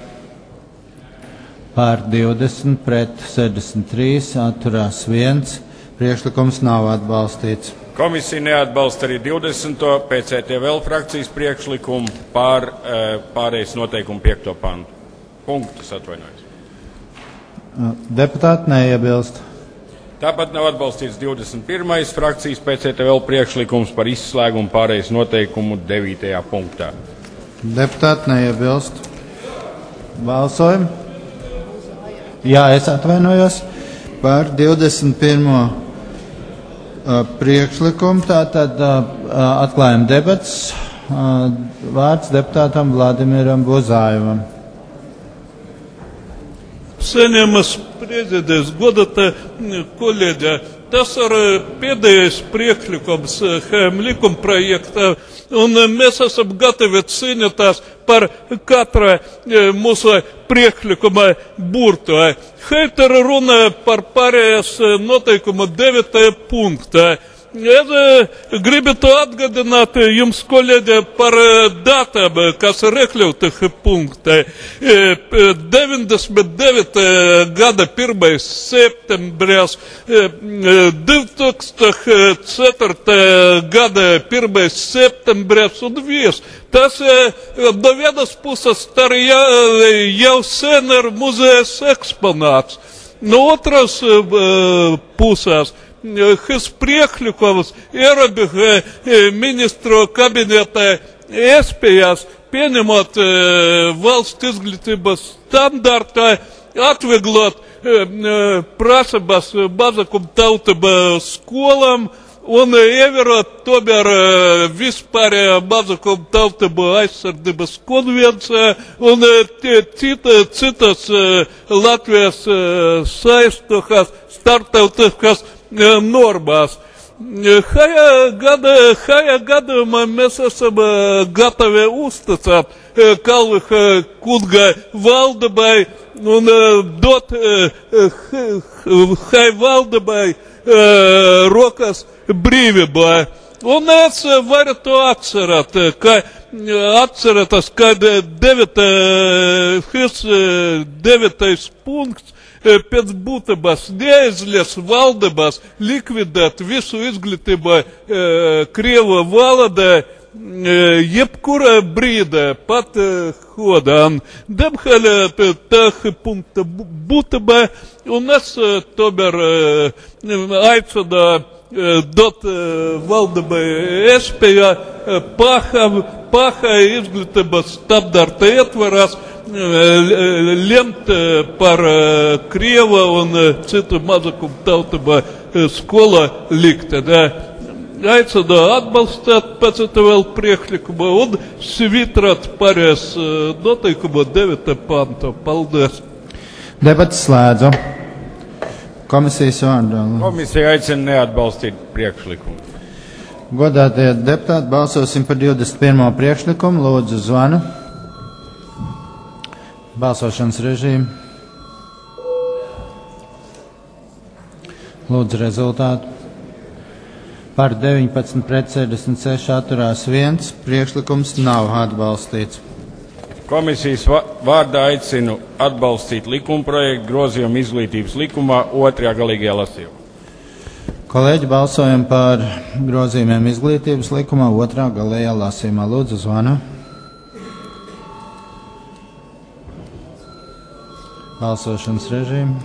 Speaker 1: Pār divdesmit, pret sešdesmit trīs, atturās viens. Priekšlikums nav atbalstīts.
Speaker 3: Komisija neatbalsta arī divdesmito P C T V L frakcijas priekšlikumu pār pārējais noteikumu piekto pantu. Punktus atvainojos.
Speaker 1: Deputāti neiebilst.
Speaker 3: Tāpat nav atbalstīts divdesmit pirmais frakcijas P C T V L priekšlikums par izslēgumu pārējais noteikumu devītajā punktā.
Speaker 1: Deputāti neiebilst. Balsojam. Jā, es atvainojos par divdesmit pirmo uh, priekšlikumu. Tātad uh, atklājam debats. Uh, vārds deputātam Vladimiram Buzājevam.
Speaker 4: Saņemas prezidents, godātie kolēģi, tas ir pēdējais priekšlikums H M likuma projektā, un mēs esam gatavi cīnīties par katra mūsu priekšlikuma burtu. Šeit ir runa par pārējais noteikumu devītajā punktā. Es gribētu atgādināt jums, kolēģi, par datām, kas ir iekļautas punktā. deviņdesmit devītā gada pirmais septembris, divi tūkstoši ceturtā gada pirmais septembris un vies. Tas no vienas puses tā jau sen ir muzejas eksponāts. No otras puses, šis priekšlikums ierobežo ministru kabineta iespējas pieņemot valsts izglītības standartā, atvieglot prasības mazākuma tautību skolām un ievērot tomēr vispārējā mazākuma tautību aizsardzības konvencija un cita, citas Latvijas saistošās starptautiskas normās. Šajā gada, šajā gadījumā mēs esam gatavi uzticēt Kalviša kunga valdībai un dot šai valdībai rokas brīvībai. Un es varu to atcerēt, ka atcerētas, kad devita, šis devītais punkts pēc būtības neaizliedz valdībās likvidēt visu izglītību Krievu valodā jebkurā brīdī, pat hodām. Diemžēl tā punkta būtībā, un es tomēr aicinu dot valdībai iespēju pašam, pašai izglītības standarta ietvarās lemt par Krievu un citu mazākumu tautību skolā likteni. Aicinu atbalstīt pēc tā vēl priekšlikumu un svītrot pārējais noteikumu devītā panta. Paldies!
Speaker 1: Debats slēdzu. Komisijas vārdā.
Speaker 3: Komisija aicina neatbalstīt priekšlikumu.
Speaker 1: Godātie deputāti, balsosim par divdesmit pirmo priekšlikumu. Lūdzu, zvanu. Balsošanas režīmu. Lūdzu, rezultātu. Par deviņpadsmit pret sešdesmit seši atturās viens. Priekšlikums nav atbalstīts.
Speaker 3: Komisijas vārdā aicinu atbalstīt likumprojektu grozījumu izglītības likumā otrajā galīgajā lasījumā.
Speaker 1: Kolēģi, balsojam par grozījumiem izglītības likumā otrā galējā lasījumā. Lūdzu, zvanu. Balsošanas režīmu.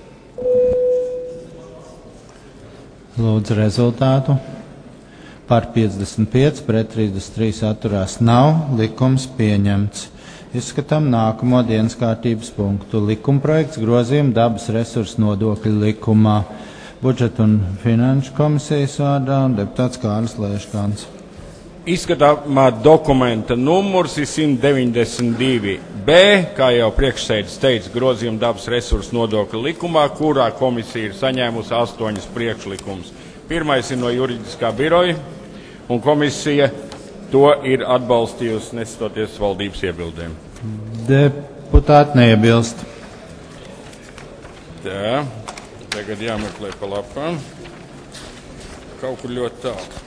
Speaker 1: Lūdzu, rezultātu. Par piecdesmit pieci pret trīsdesmit trīs atturās nav. Likums pieņemts. Izskatām nākamo dienas kārtības punktu. Likumprojekts grozījuma dabas resursu nodokļu likumā. Budžeta un finanšu komisijas vārdā un deputāts Kārlis Lēškāns.
Speaker 3: Izskatāmā dokumenta numurs ir simt deviņdesmit divi B, kā jau priekšsēdis teica, grozījuma dabas resursu nodokļu likumā, kurā komisija ir saņēmusi astoņas priekšlikumus. Pirmais ir no juridiskā biroja, un komisija to ir atbalstījusi nestoties valdības iebildēm.
Speaker 1: Deputāti neiebilst.
Speaker 3: Tā, tagad jāmeklē pa lapām. Kaut kur ļoti tālu.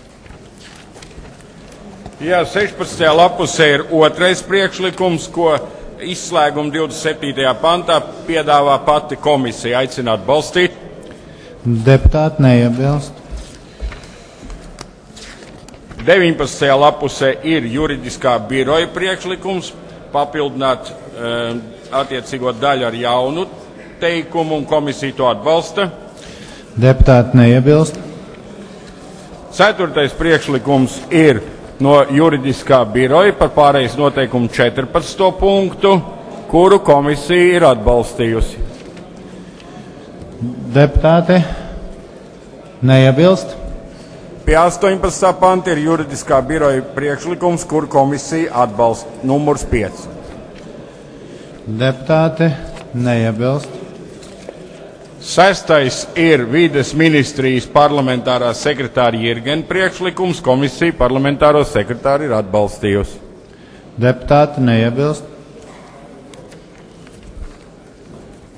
Speaker 3: Jā, sešpadsmitajā lapusē ir otrais priekšlikums, ko izslēguma divdesmit septītajā pantā piedāvā pati komisija. Aicina atbalstīt.
Speaker 1: Deputāti neiebilst.
Speaker 3: deviņpadsmitajā lapusē ir juridiskā biroja priekšlikums papildināt e, attiecīgo daļu ar jaunu teikumu, un komisija to atbalsta.
Speaker 1: Deputāti neiebilst.
Speaker 3: Ceturtais priekšlikums ir no juridiskā biroja par pārejas noteikumu četrpadsmito punktu, kuru komisija ir atbalstījusi.
Speaker 1: Deputāti neiebilst.
Speaker 3: Pie astoņpadsmitā panta ir juridiskā biroja priekšlikums, kur komisija atbalsta, numurs pieci.
Speaker 1: Deputāti neiebilst.
Speaker 3: Sestais ir vides ministrijas parlamentārā sekretāra Jirgena priekšlikums, komisija parlamentāro sekretāru ir atbalstījusi.
Speaker 1: Deputāti neiebilst.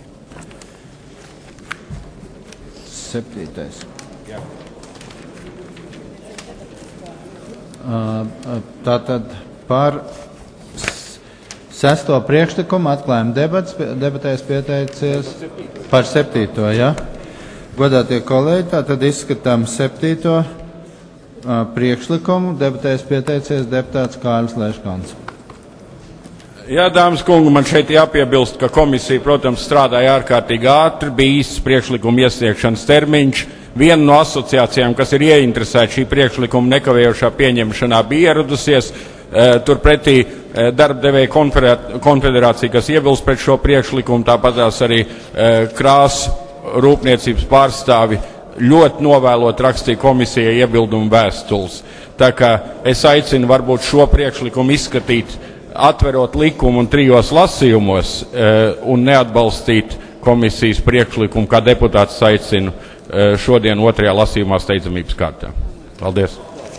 Speaker 1: Septītais. Tātad par sesto priekšlikumu atklājam debats, debatēs pieteicies par septīto, ja? Godātie kolēģi, tātad izskatām septīto priekšlikumu, debatēs pieteicies deputāts Kārlis Leškons.
Speaker 3: Jā, dāmas kungi, man šeit jāpiebilst, ka komisija, protams, strādāja ārkārtīgi ātri, bija īsts priekšlikuma iesniegšanas termiņš. Viena no asociācijām, kas ir ieinteresēta šī priekšlikuma nekavējošā pieņemšanā, bija ieradusies. Turpretī darbdevēja konfederācija, kas iebilst pret šo priekšlikumu, tāpatās arī krāsu rūpniecības pārstāvi ļoti novēlot rakstīja komisijai iebildumu vēstules. Tā kā es aicinu varbūt šo priekšlikumu izskatīt, atverot likumu un trijos lasījumos un neatbalstīt komisijas priekšlikumu, kā deputāts aicinu šodien otrajā lasījumā steidzamības kārtā. Paldies.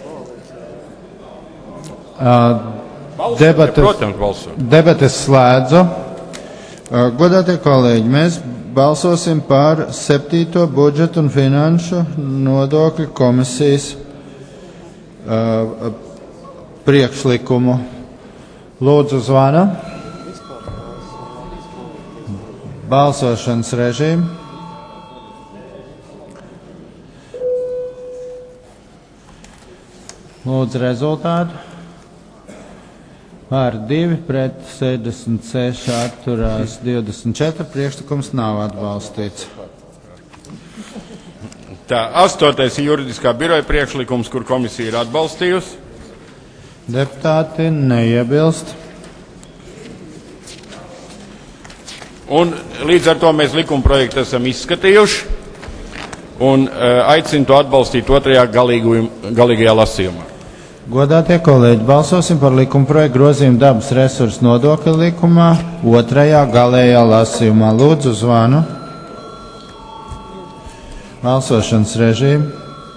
Speaker 1: Uh, debates,
Speaker 3: Protams, balsot.
Speaker 1: Debates slēdzu. Uh, godātie kolēģi, mēs balsosim par septīto budžetu un finanšu nodokļu komisijas uh, priekšlikumu. Lūdzu, zvana. Balsošanas režīmu. Lūdzu, rezultātu. Pār divi pret sešdesmit seši atturās divdesmit četri. Priekšlikums nav atbalstīts.
Speaker 3: Tā, astotais ir juridiskā biroja priekšlikums, kur komisija ir atbalstījusi.
Speaker 1: Deputāti neiebilst.
Speaker 3: Un līdz ar to mēs likuma projektu esam izskatījuši un uh, aicinu to atbalstīt otrajā galīgu, galīgajā lasījumā.
Speaker 1: Godātie kolēģi, balsosim par likuma projektu grozījumu dabas resursu nodokļa likumā otrajā galējā lasījumā. Lūdzu, zvanu. Balsošanas režīmu.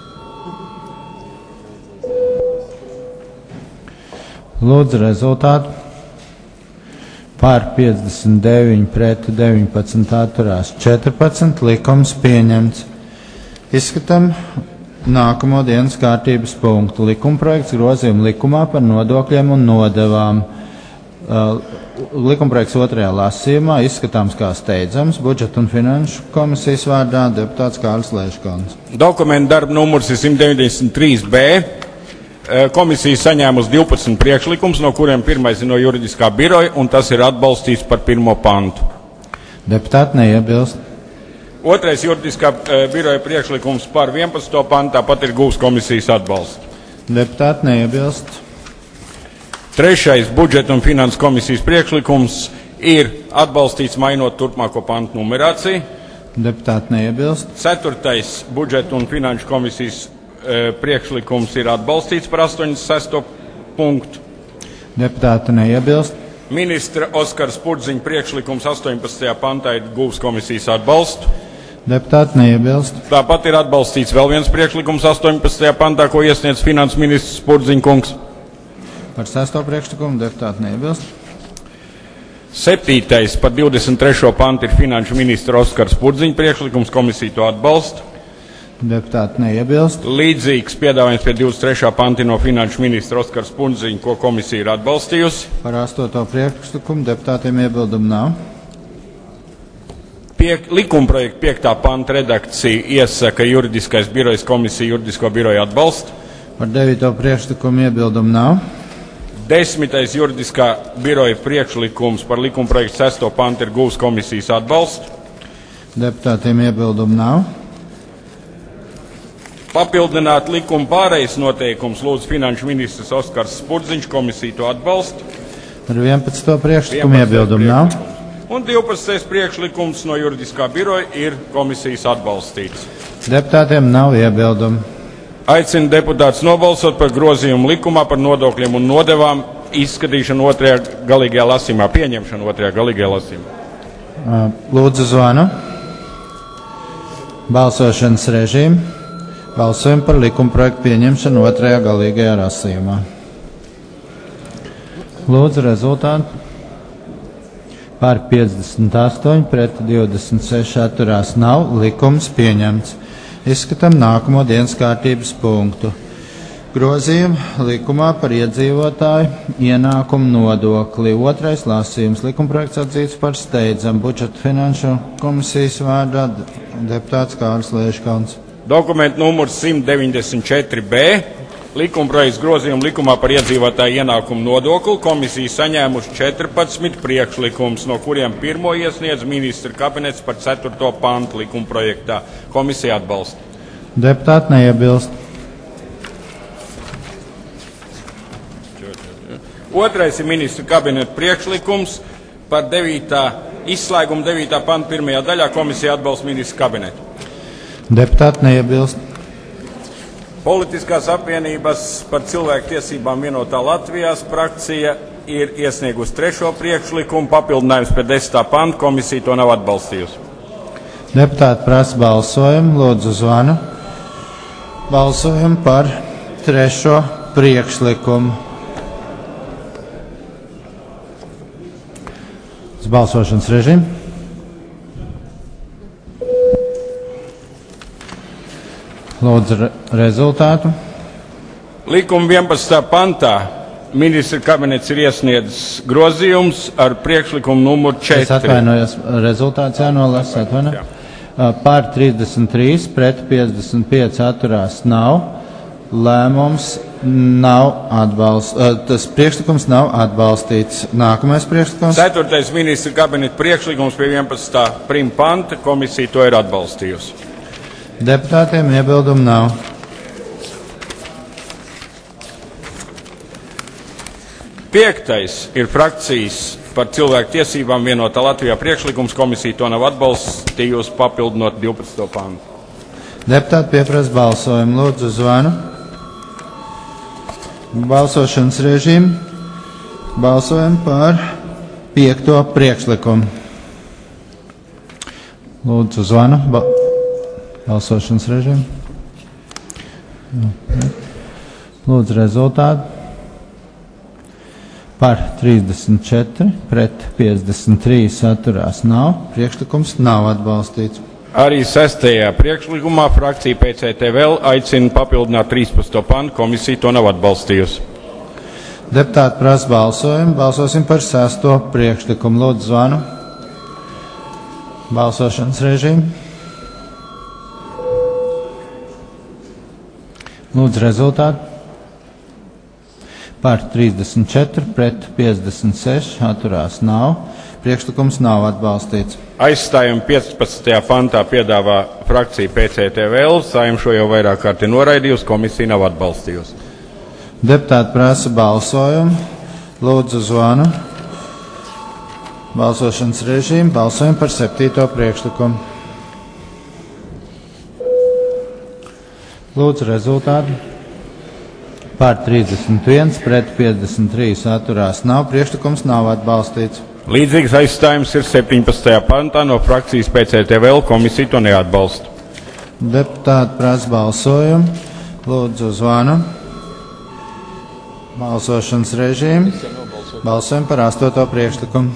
Speaker 1: Lūdzu, rezultātu. Pār piecdesmit deviņi pret deviņpadsmit atturās četrpadsmit. Likums pieņemts. Izskatām nākamo dienas kārtības punktu. Likumprojekts grozījuma likumā par nodokļiem un nodevām. Likumprojekts otrajā lasījumā izskatāms kā steidzams. Budžeta un finanšu komisijas vārdā deputāts Kārlis Leškons.
Speaker 3: Dokumentu darba numurs ir simt deviņdesmit trīs B. Komisija saņēmusi divpadsmit priekšlikums, no kuriem pirmais ir no juridiskā biroja, un tas ir atbalstīts par pirmo pantu.
Speaker 1: Deputāti neiebilst.
Speaker 3: Otrais juridiskā biroja priekšlikums par vienpadsmito pantu, tāpat ir gūs komisijas atbalstu.
Speaker 1: Deputāti neiebilst.
Speaker 3: Trešais budžeta un finanses komisijas priekšlikums ir atbalstīts mainot turpmāko pantu numerāciju.
Speaker 1: Deputāti neiebilst.
Speaker 3: Ceturtais budžeta un finanšu komisijas priekšlikums ir atbalstīts par astoņdesmit sesto punktu.
Speaker 1: Deputāti neiebilst.
Speaker 3: Ministra Oskara Spurdziņa priekšlikums astoņpadsmitajā pantā ir gūs komisijas atbalstu.
Speaker 1: Deputāti neiebilst.
Speaker 3: Tāpat ir atbalstīts vēl viens priekšlikums astoņpadsmitajā pantā, ko iesniedz finanses ministrs Spurdziņa kungs.
Speaker 1: Par sesto priekšlikumu deputāti neiebilst.
Speaker 3: Septītais par divdesmit trešo pantu ir finanšu ministra Oskara Spurdziņa priekšlikums, komisija to atbalsta.
Speaker 1: Deputāti neiebilst.
Speaker 3: Līdzīgs piedāvājums pie divdesmit trešā panti no finanšu ministra Oskara Spurdziņa, ko komisija ir atbalstījusi.
Speaker 1: Par astoto priekšlikumu deputātiem iebildumu nav.
Speaker 3: Piek, likumprojekta piektā panta redakcija iesaka juridiskais birojs komisija juridisko biroju atbalstu.
Speaker 1: Par devīto priekšlikumu iebildumu nav.
Speaker 3: Desmitais juridiskā biroja priekšlikums par likumprojektu sesto pantu ir gūs komisijas atbalstu.
Speaker 1: Deputātiem iebildumu nav.
Speaker 3: Papildināt likuma pārejas noteikums lūdzu finanšu ministrs Oskars Spurdziņš, komisija to atbalsta.
Speaker 1: Par vienpadsmito priekšlikumu iebildumu nav.
Speaker 3: Un divpadsmitais priekšlikums no juridiskā biroja ir komisijas atbalstīts.
Speaker 1: Deputātiem nav iebildumu.
Speaker 3: Aicinu deputātus nobalsot par grozījumu likumā par nodokļiem un nodevām izskatīšanu otrajā galīgajā lasījumā, pieņemšanu otrajā galīgajā lasījumā.
Speaker 1: Lūdzu, zvanu. Balsošanas režīmu. Balsojam par likumprojektu pieņemšanu otrajā galīgajā lasījumā. Lūdzu, rezultātu. Pār piecdesmit astoņi pret divdesmit seši atturās nav. Likums pieņemts. Izskatām nākamo dienas kārtības punktu. Grozījumi likumā par iedzīvotāju ienākumu nodokli. Otrais lasījums. Likumprojekts atzīts par steidzamu. Budžeta finanšu komisijas vārdā deputāts Kārlis Lēškauns.
Speaker 3: Dokumentu numurs simt deviņdesmit četri B. Likumprojekts grozījumu likumā par iedzīvotāju ienākumu nodokli. Komisija saņēmuši četrpadsmit priekšlikums, no kuriem pirmo iesniedz ministra kabinets par ceturto pantu likumprojektā. Komisija atbalsta.
Speaker 1: Deputāti neiebilst.
Speaker 3: Otrais ir ministra kabineta priekšlikums par devītā izslēgumu devītā panta pirmajā daļā. Komisija atbalsta ministra kabinetu.
Speaker 1: Deputāti neiebilst.
Speaker 3: Politiskās apvienības par cilvēku tiesībām vienotā Latvijās frakcija ir iesniegusi trešo priekšlikumu, papildinājums pie desmitā panta. Komisija to nav atbalstījusi.
Speaker 1: Deputāti prasa balsojumu. Lūdzu zvanu. Balsojumu par trešo priekšlikumu. Balsošanas režīmu. Lūdzu re rezultātu.
Speaker 3: Likuma vienpadsmitā pantā ministra kabinets ir iesniedzis grozījums ar priekšlikumu numuru četri.
Speaker 1: Es atvainojos, rezultāts jānolasa. Atvaino. Pār trīsdesmit trīs, pret piecdesmit pieci atturās nav. Lēmums nav atbalsts. Tas priekšlikums nav atbalstīts. Nākamais priekšlikums.
Speaker 3: Ceturtais ministra kabineta priekšlikums pie vienpadsmitā prim panta. Komisija to ir atbalstījusi.
Speaker 1: Deputātiem iebildumu nav.
Speaker 3: Piektais ir frakcijas par cilvēku tiesībām vienotā Latvijā priekšlikums. Komisija to nav atbalstījusi, papildinot divpadsmito pantu.
Speaker 1: Deputāti pieprasa balsojumu. Lūdzu zvanu. Balsošanas režīmu. Balsojam par piekto priekšlikumu. Lūdzu zvanu. Ba balsošanas režīmu. Lūdzu rezultātu. Par trīsdesmit četri, pret piecdesmit trīs atturās nav. Priekšlikums nav atbalstīts.
Speaker 3: Arī sestajā priekšlikumā frakcija P C T V L aicina papildināt trīspadsmito pantu. Komisija to nav atbalstījusi.
Speaker 1: Deputāti prasa balsojumu. Balsosim par sesto priekšlikumu. Lūdzu zvanu. Balsošanas režīmu. Lūdzu rezultātu. Par trīsdesmit četri, pret piecdesmit seši atturās nav. Priekšlikums nav atbalstīts.
Speaker 3: Aizstājumu piecpadsmitajā pantā piedāvā frakcija P C T V L. Saeima šo jau vairāk kārt ir noraidījusi, komisija nav atbalstījusi.
Speaker 1: Deputāti prasa balsojumu. Lūdzu zvanu. Balsošanas režīmu. Balsojam par septīto priekšlikumu. Lūdzu rezultātu. Par trīsdesmit viens, pret piecdesmit trīs atturās nav. Priekšlikums nav atbalstīts.
Speaker 3: Līdzīgs aizstājums ir septiņpadsmitajā pantā no frakcijas P C T V L. Komisija to neatbalsta.
Speaker 1: Deputāti prasa balsojumu. Lūdzu zvanu. Balsošanas režīmu. Balsojam par astoto priekšlikumu.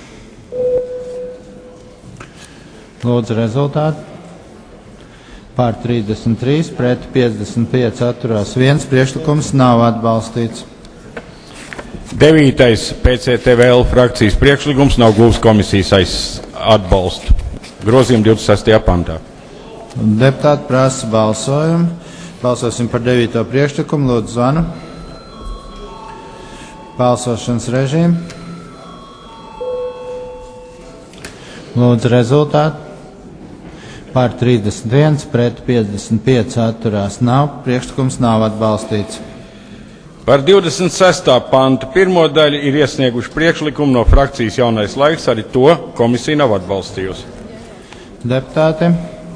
Speaker 1: Lūdzu rezultātu. Par trīsdesmit trīs, pret piecdesmit pieci atturās viens. Priekšlikums nav atbalstīts.
Speaker 3: Devītais P C T V L frakcijas priekšlikums nav guvis komisijas atbalstu. Grozījumi divdesmit sestajā pantā.
Speaker 1: Deputāti prasa balsojumu. Balsosim par devīto priekšlikumu. Lūdzu zvanu. Balsošanas režīmu. Lūdzu rezultātu. Par trīsdesmit viens, pret piecdesmit pieci atturās nav. Priekšlikums nav atbalstīts.
Speaker 3: Par divdesmit sestā pantu pirmo daļu ir iesnieguši priekšlikumu no frakcijas Jaunais laiks. Arī to komisija nav atbalstījusi.
Speaker 1: Deputāti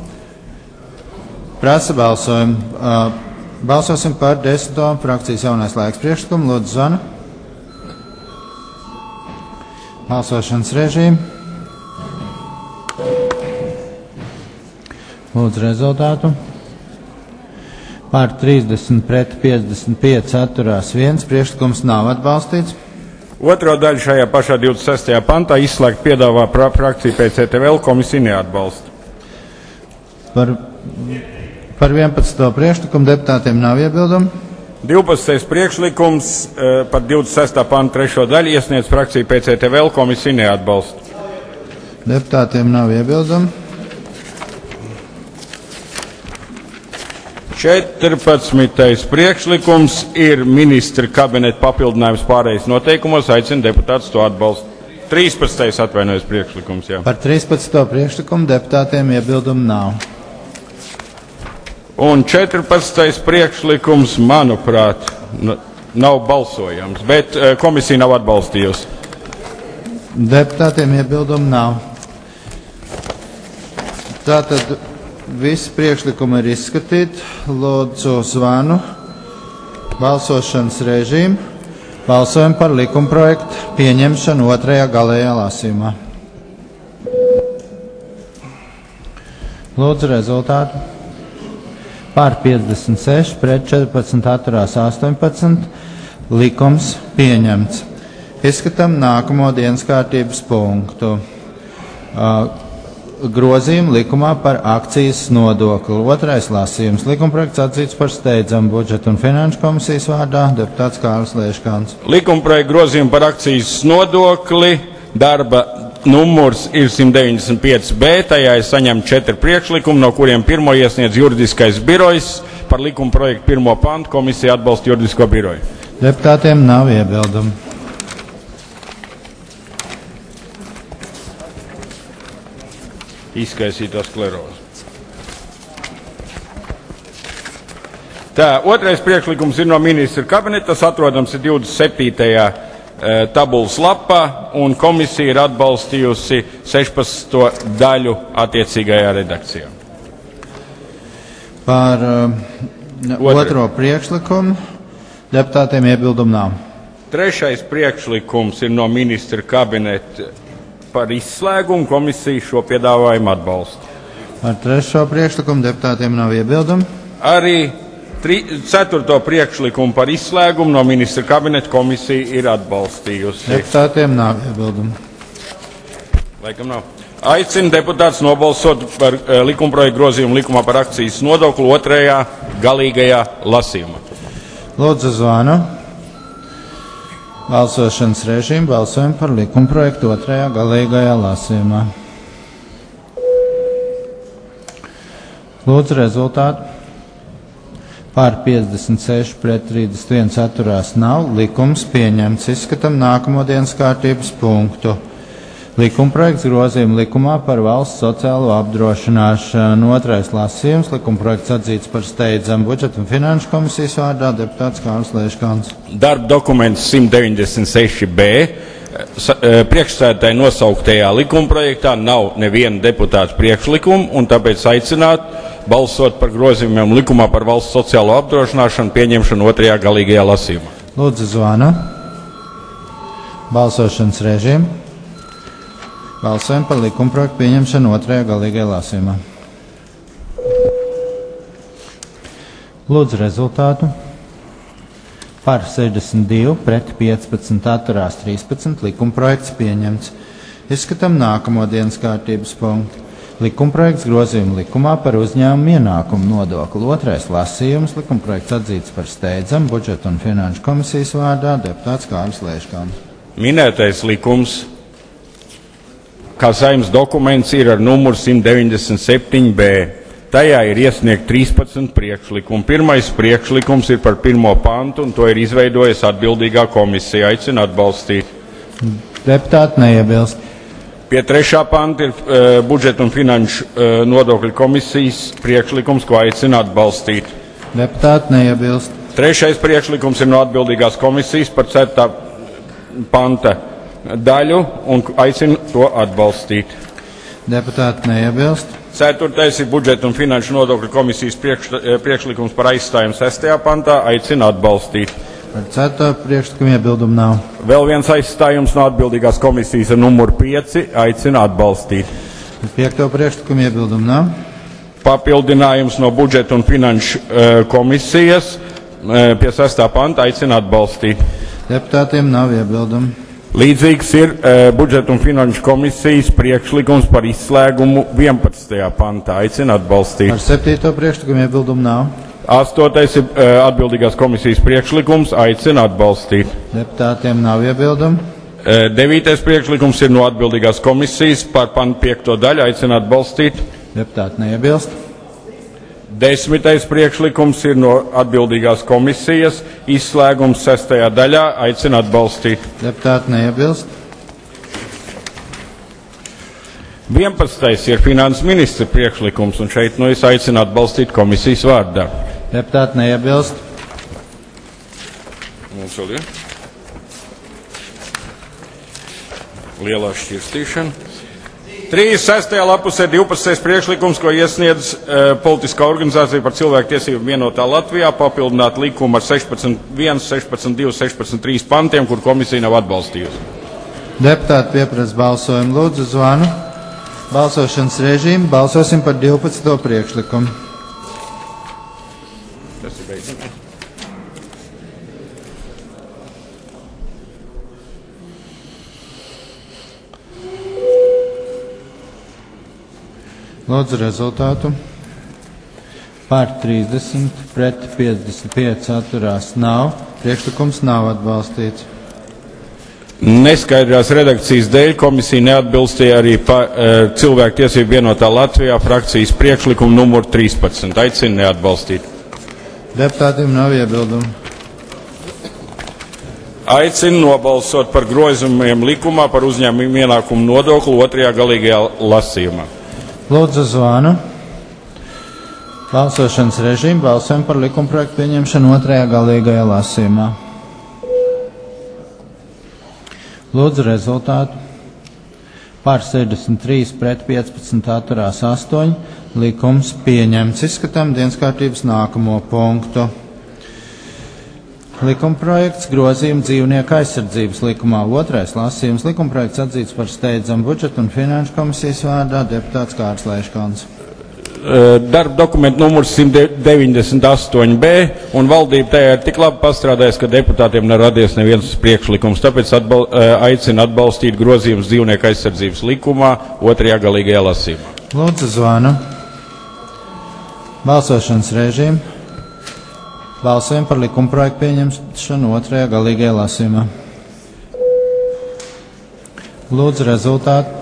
Speaker 1: prasa balsojumu. Balsosim par desmito frakcijas Jaunais laiks priekšlikumu. Lūdzu zvanu. Balsošanas režīmu. Lūdzu rezultātu. Par trīsdesmit pret piecdesmit pieci atturās viens. Priekšlikums nav atbalstīts.
Speaker 3: Otro daļu šajā pašā divdesmit sestajā pantā izslēgt piedāvā frakcija P C T V L. Komisija neatbalsta.
Speaker 1: Par, par vienpadsmito priekšlikumu deputātiem nav iebildumu.
Speaker 3: divpadsmitais priekšlikums uh, par divdesmit sestā panta trešo daļu iesniedz frakcija P C T V L, komisija neatbalsta.
Speaker 1: Deputātiem nav iebildumu.
Speaker 3: četrpadsmitais priekšlikums ir ministra kabineta papildinājums pārējais noteikumos, aicina deputātus to atbalstu. trīspadsmitais atvainojas priekšlikums, jā.
Speaker 1: Par trīspadsmito priekšlikumu deputātiem iebildumu nav.
Speaker 3: Un četrpadsmitais priekšlikums, manuprāt, nav balsojams, bet komisija nav atbalstījusi.
Speaker 1: Deputātiem iebildumu nav. Tātad visi priekšlikumi ir izskatīti. Lūdzu zvanu. Balsošanas režīmu. Balsojam par likumprojektu pieņemšanu otrajā galējā lasījumā. Lūdzu rezultātu. Par piecdesmit seši, pret četrpadsmit, atturās astoņpadsmit. Likums pieņemts. Izskatām nākamo dienas kārtības punktu. Uh, Grozījumu likumā par akcijas nodokli. Otrais lasījums. Likumprojekts atzīts par steidzamu budžetu un finanšu komisijas vārdā. Deputāts Kārlis Lēškāns.
Speaker 3: Likumprojekta grozījumu par akcijas nodokli. Darba numurs ir simt deviņdesmit pieci B. Tajā ir saņemti četri priekšlikumi, no kuriem pirmo iesniedz juridiskais birojs. Par likumprojektu pirmo pantu komisija atbalsta juridisko biroju.
Speaker 1: Deputātiem nav iebildumu.
Speaker 3: Izkaisīto sklerozi. Tā, otrais priekšlikums ir no ministra kabineta, tas atrodams ir divdesmit septītajā E, tabulas lapā, un komisija ir atbalstījusi sešpadsmito daļu attiecīgajā redakcijā.
Speaker 1: Par uh, otro priekšlikumu deputātiem iebildumu nav.
Speaker 3: Trešais priekšlikums ir no ministra kabineta par izslēgumu, komisija šo piedāvājumu atbalsta.
Speaker 1: Par trešo priekšlikumu deputātiem nav iebildumu.
Speaker 3: Arī tri, ceturto priekšlikumu par izslēgumu no ministra kabineta komisija ir atbalstījusi.
Speaker 1: Deputātiem nav iebildumu.
Speaker 3: Laikam nav. Aicina deputāts nobalsot par uh, likumprojektu grozījumu likumā par akcijas nodokli otrajā galīgajā lasījumā.
Speaker 1: Lūdzu zvanu. Balsošanas režīmu balsojam par likumprojektu otrajā galīgajā lasījumā. Lūdzu rezultātu. Par piecdesmit seši, pret trīsdesmit viens atturās nav. Likums pieņemts. Izskatam nākamo dienas kārtības punktu. Likumprojekts grozījuma likumā par valsts sociālo apdrošināšanu. Otrais lasījums. Likumprojekts atzīts par steidzamu budžetu un finanšu komisijas vārdā. Deputāts Kārlis Lēškāns.
Speaker 3: Darba dokuments simt deviņdesmit seši B. Priekšsēdētāji nosauktajā likumprojektā nav neviena deputāta priekšlikuma, un tāpēc aicināt balsot par grozījumiem likumā par valsts sociālo apdrošināšanu pieņemšanu otrajā galīgajā lasījumā.
Speaker 1: Lūdzu zvanu. Balsošanas režīmu. Balsojam par likumprojektu pieņemšanu otrajā galīgajā lasījumā. Lūdzu rezultātu. Par sešdesmit divi, pret piecpadsmit, atturās trīspadsmit, likumprojekts pieņemts. Izskatām nākamo dienas kārtības punktu. Likumprojekts grozījuma likumā par uzņēmumu ienākumu nodokli. Otrais lasījums. Likumprojekts atzīts par steidzamu budžetu un finanšu komisijas vārdā. Deputāts Kārlis Lēškāns.
Speaker 3: Minētais likums, kā Saeimas dokuments, ir ar numuru simt deviņdesmit septiņi B. Tajā ir iesniegt trīspadsmit priekšlikumu. Pirmais priekšlikums ir par pirmo pantu, un to ir izveidojusi atbildīgā komisija. Aicina atbalstīt.
Speaker 1: Deputāti neiebilst.
Speaker 3: Pie trešā panta ir uh, budžeta un finanšu uh, nodokļu komisijas priekšlikums, ko aicina atbalstīt.
Speaker 1: Deputāti neiebilst.
Speaker 3: Trešais priekšlikums ir no atbildīgās komisijas par ceturtā panta daļu un aicina to atbalstīt.
Speaker 1: Deputāti neiebilst.
Speaker 3: Ceturtais ir budžeta un finanšu nodokļu komisijas priekš, priekšlikums par aizstājumu sestajā pantā, aicina atbalstīt.
Speaker 1: Par ceturto priekšlikumu iebildumu nav.
Speaker 3: Vēl viens aizstājums no atbildīgās komisijas ar numuru pieci, aicina atbalstīt.
Speaker 1: Par piekto priekšlikumu iebildumu nav.
Speaker 3: Papildinājums no budžeta un finanšu uh, komisijas uh, pie sestā panta, aicina atbalstīt.
Speaker 1: Deputātiem nav iebildumu.
Speaker 3: Līdzīgs ir uh, budžeta un finanšu komisijas priekšlikums par izslēgumu vienpadsmitajā pantā. Aicina atbalstīt.
Speaker 1: Ar septīto priekšlikumu iebildumu nav.
Speaker 3: Astotais ir uh, atbildīgās komisijas priekšlikums, aicina atbalstīt.
Speaker 1: Deputātiem nav iebildumu.
Speaker 3: Uh, devītais priekšlikums ir no atbildīgās komisijas par pantu piekto daļu, aicina atbalstīt.
Speaker 1: Deputāti neiebilst.
Speaker 3: Desmitais priekšlikums ir no atbildīgās komisijas, izslēgums sestajā daļā, aicina atbalstīt.
Speaker 1: Deputāti neiebilst.
Speaker 3: vienpadsmitais ir finanses ministra priekšlikums, un šeit nu es aicinu atbalstīt komisijas vārdā.
Speaker 1: Deputāti neiebilst.
Speaker 3: Mums vēl ir lielā šķirstīšana. trīsdesmit sestajā lapusē divpadsmitais priekšlikums, ko iesniedz uh, politiskā organizācija par cilvēku tiesību vienotā Latvijā, papildināt likumu ar sešpadsmit viens, sešpadsmit divi, sešpadsmit trīs pantiem, kur komisija nav atbalstījusi.
Speaker 1: Deputāti pieprasa balsojumu. Lūdzu, zvanu. Balsošanas režīmu. Balsosim par divpadsmito priekšlikumu.
Speaker 3: Tas ir beidzams.
Speaker 1: Lūdzu rezultātu. Par trīsdesmit, pret piecdesmit pieci atturās nav. Priekšlikums nav atbalstīts.
Speaker 3: Neskaidrās redakcijas dēļ komisija neatbilstīja arī pa, e, cilvēku tiesību vienotā Latvijā frakcijas priekšlikumu numur trīspadsmit. Aicina neatbalstīt.
Speaker 1: Deputātiem nav iebildumu.
Speaker 3: Aicina nobalsot par grozījumiem likumā par uzņēmumu ienākumu nodokli otrajā galīgajā lasījumā.
Speaker 1: Lūdzu zvanu. Balsošanas režīmu. Balsojam par likumprojektu pieņemšanu otrajā galīgajā lasījumā. Lūdzu rezultātu. Par sešdesmit trīs, pret piecpadsmit atturās astoņi. Likums pieņemts. Izskatām dienas kārtības nākamo punktu. Likumprojekts grozījuma dzīvnieku aizsardzības likumā. Otrais lasījums. Likumprojekts atzīts par steidzamu budžetu un finanšu komisijas vārdā deputāts Kārlis Leiškāns.
Speaker 3: Darba dokumentu numurs simt deviņdesmit astoņi B, un valdība tajā ir tik labi pastrādājusi, ka deputātiem nav radies neviens priekšlikums, tāpēc atbal, aicina atbalstīt grozījumus dzīvnieku aizsardzības likumā otrajā galīgajā lasījumā.
Speaker 1: Lūdzu zvanu. Balsošanas režīmu. Balsojam par likumprojektu pieņemšanu otrajā galīgajā lasījumā. Lūdzu rezultātu.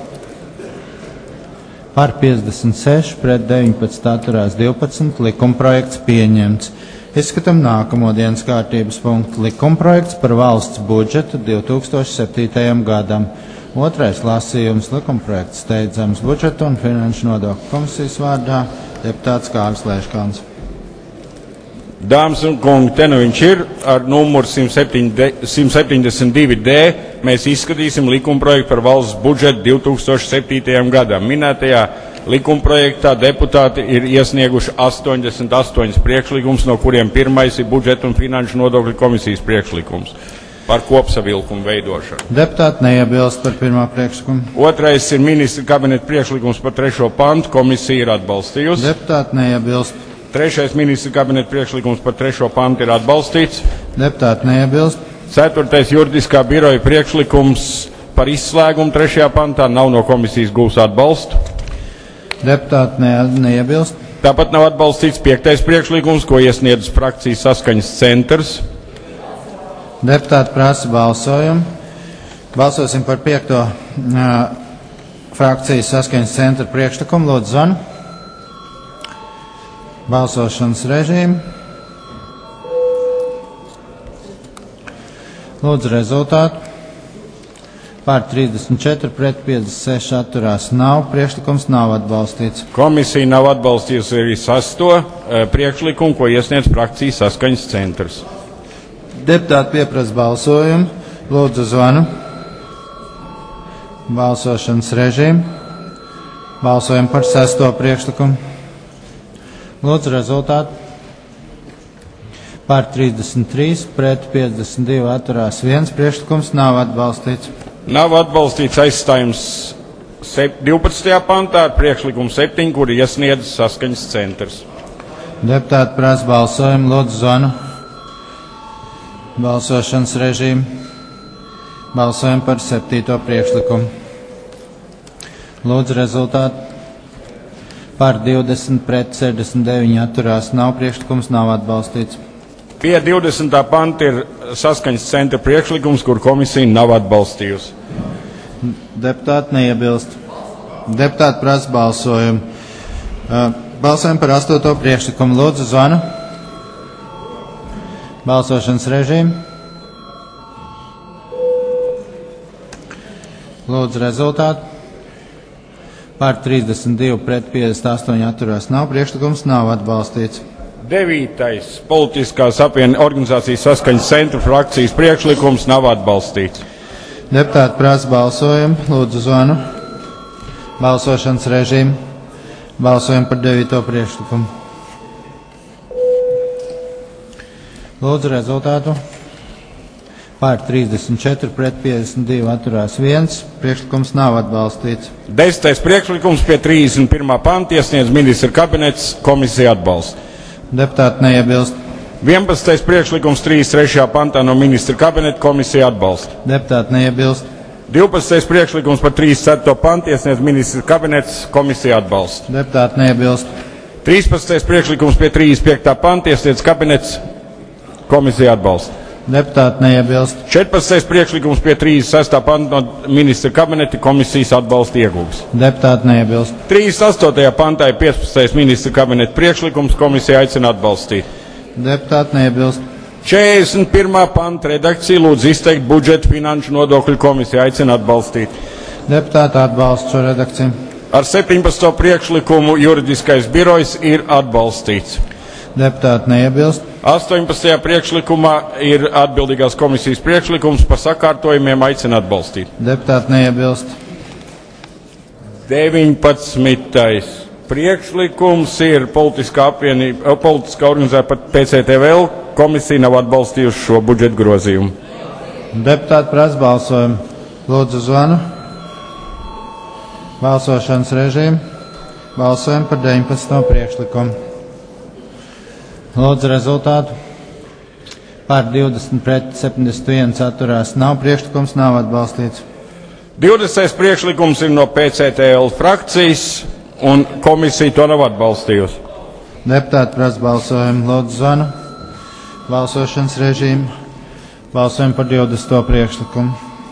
Speaker 1: Par piecdesmit seši, pret deviņpadsmit atturās divpadsmit, likumprojekts pieņemts. Izskatām nākamo dienas kārtības punktu. Likumprojekts par valsts budžetu divi tūkstoši septītajam gadam. Otrais lasījums. Likumprojekts steidzams budžetu un finanšu nodokļu komisijas vārdā deputāts Kārlis Leiškāns.
Speaker 3: Dāmas un kungi, te nu viņš ir ar numuru simt septiņdesmit divi D. Mēs izskatīsim likumprojektu par valsts budžetu divi tūkstoši septītajam gadam. Minētajā likumprojektā deputāti ir iesnieguši astoņdesmit astoņus priekšlikumus, no kuriem pirmais ir budžeta un finanšu nodokļu komisijas priekšlikums par kopsavilkumu veidošanu.
Speaker 1: Deputāti neiebilst par pirmā priekšlikumu.
Speaker 3: Otrais ir ministra kabineta priekšlikums par trešo pantu, komisija ir atbalstījusi.
Speaker 1: Deputāti neiebilst.
Speaker 3: Trešais ministra kabineta priekšlikums par trešo pantu ir atbalstīts.
Speaker 1: Deputāti neiebilst.
Speaker 3: Ceturtais juridiskā biroja priekšlikums par izslēgumu trešajā pantā nav no komisijas gūs atbalstu.
Speaker 1: Deputāti ne, neiebilst.
Speaker 3: Tāpat nav atbalstīts piektais priekšlikums, ko iesniedz frakcijas saskaņas centrs.
Speaker 1: Deputāti prasa balsojumu. Balsosim par piekto uh, frakcijas saskaņas centra priekšlikumu. Lūdzu zvanu. Balsošanas režīmu. Lūdzu rezultātu. Pār trīsdesmit četri, pret piecdesmit seši atturās nav. Priekšlikums nav atbalstīts.
Speaker 3: Komisija nav atbalstījusi arī sesto e, priekšlikumu, ko iesniedz frakcijas saskaņas centrs.
Speaker 1: Deputāti pieprasa balsojumu. Lūdzu zvanu. Balsošanas režīmu. Balsojam par sesto priekšlikumu. Lūdzu rezultātu. Pār trīsdesmit trīs, pret piecdesmit divi atturās viens. Priekšlikums nav atbalstīts.
Speaker 3: Nav atbalstīts aizstājums divpadsmitajā pantā ar priekšlikumu septiņi, kuri iesniedz saskaņas centrs.
Speaker 1: Deputāti prasa balsojumu. Lūdzu zvanu. Balsošanas režīmu. Balsojam par septīto priekšlikumu. Lūdzu rezultātu. Par divdesmit pret sešdesmit deviņi atturās nav, priekšlikums nav atbalstīts.
Speaker 3: Pie divdesmitā panta ir saskaņas centra priekšlikums, kur komisija nav atbalstījusi.
Speaker 1: Deputāti neiebilst. Deputāti prasa balsojumu. Balsojam par astoto priekšlikumu. Lūdzu, zvanu. Balsošanas režīmu. Lūdzu, rezultātu. Par trīsdesmit divi pret piecdesmit astoņi atturās nav, priekšlikums nav atbalstīts.
Speaker 3: Devītais politiskās apvienības organizācijas saskaņas centra frakcijas priekšlikums nav atbalstīts.
Speaker 1: Deputāti prasa balsojumu. Lūdzu, zvanu. Balsošanas režīmu. Balsojam par devīto priekšlikumu. Lūdzu, rezultātu. Pār trīsdesmit četri pret piecdesmit divi atturās viens. Priekšlikums nav atbalstīts.
Speaker 3: Desmitais priekšlikums pie trīsdesmit pirmā panta iesniedz ministra kabinets, komisija atbalsta.
Speaker 1: Deputāti neiebilst.
Speaker 3: vienpadsmitais priekšlikums trīsdesmit trešajā pantā no ministra kabineta, komisija atbalsta.
Speaker 1: Deputāti neiebilst.
Speaker 3: divpadsmitais priekšlikums par trīsdesmit ceturto pantu iesniedz ministra kabinets, komisija atbalsta.
Speaker 1: Deputāti neiebilst.
Speaker 3: trīspadsmitais priekšlikums pie trīsdesmit piektā panta iesniedz kabinets, komisija atbalsta.
Speaker 1: Deputāti neiebilst.
Speaker 3: četrpadsmitais priekšlikums pie trīsdesmit sestā panta no ministra kabineta, komisijas atbalsta iegūs.
Speaker 1: Deputāti neiebilst.
Speaker 3: trīsdesmit astotajā pantā ir piecpadsmitais ministra kabineta priekšlikums, komisija aicina atbalstīt.
Speaker 1: Deputāti neiebilst.
Speaker 3: četrdesmit pirmā panta redakcija lūdzu izteikt budžeta finanšu nodokļu, komisija aicina atbalstīt.
Speaker 1: Deputāti atbalsta šo redakciju.
Speaker 3: Ar septiņpadsmito priekšlikumu juridiskais birojs ir atbalstīts.
Speaker 1: Deputāti neiebilst.
Speaker 3: astoņpadsmitajā priekšlikumā ir atbildīgās komisijas priekšlikums par sakārtojumiem, aicina atbalstīt.
Speaker 1: Deputāti neiebilst.
Speaker 3: deviņpadsmitais priekšlikums ir politiskā apvienība, politiskā organizācija par P C T V L, komisija nav atbalstījusi šo budžeta grozījumu.
Speaker 1: Deputāti prasa balsojumu. Lūdzu, zvanu. Balsošanas režīmu. Balsojam par deviņpadsmito priekšlikumu. Lūdzu, rezultātu. Par divdesmit pret septiņdesmit viens atturās nav, priekšlikums nav atbalstīts.
Speaker 3: divdesmitais priekšlikums ir no P C T L frakcijas, un komisija to nav atbalstījusi.
Speaker 1: Deputāti prasa balsojumu. Lūdzu, zvanu. Balsošanas režīmu. Balsojam par divdesmito priekšlikumu.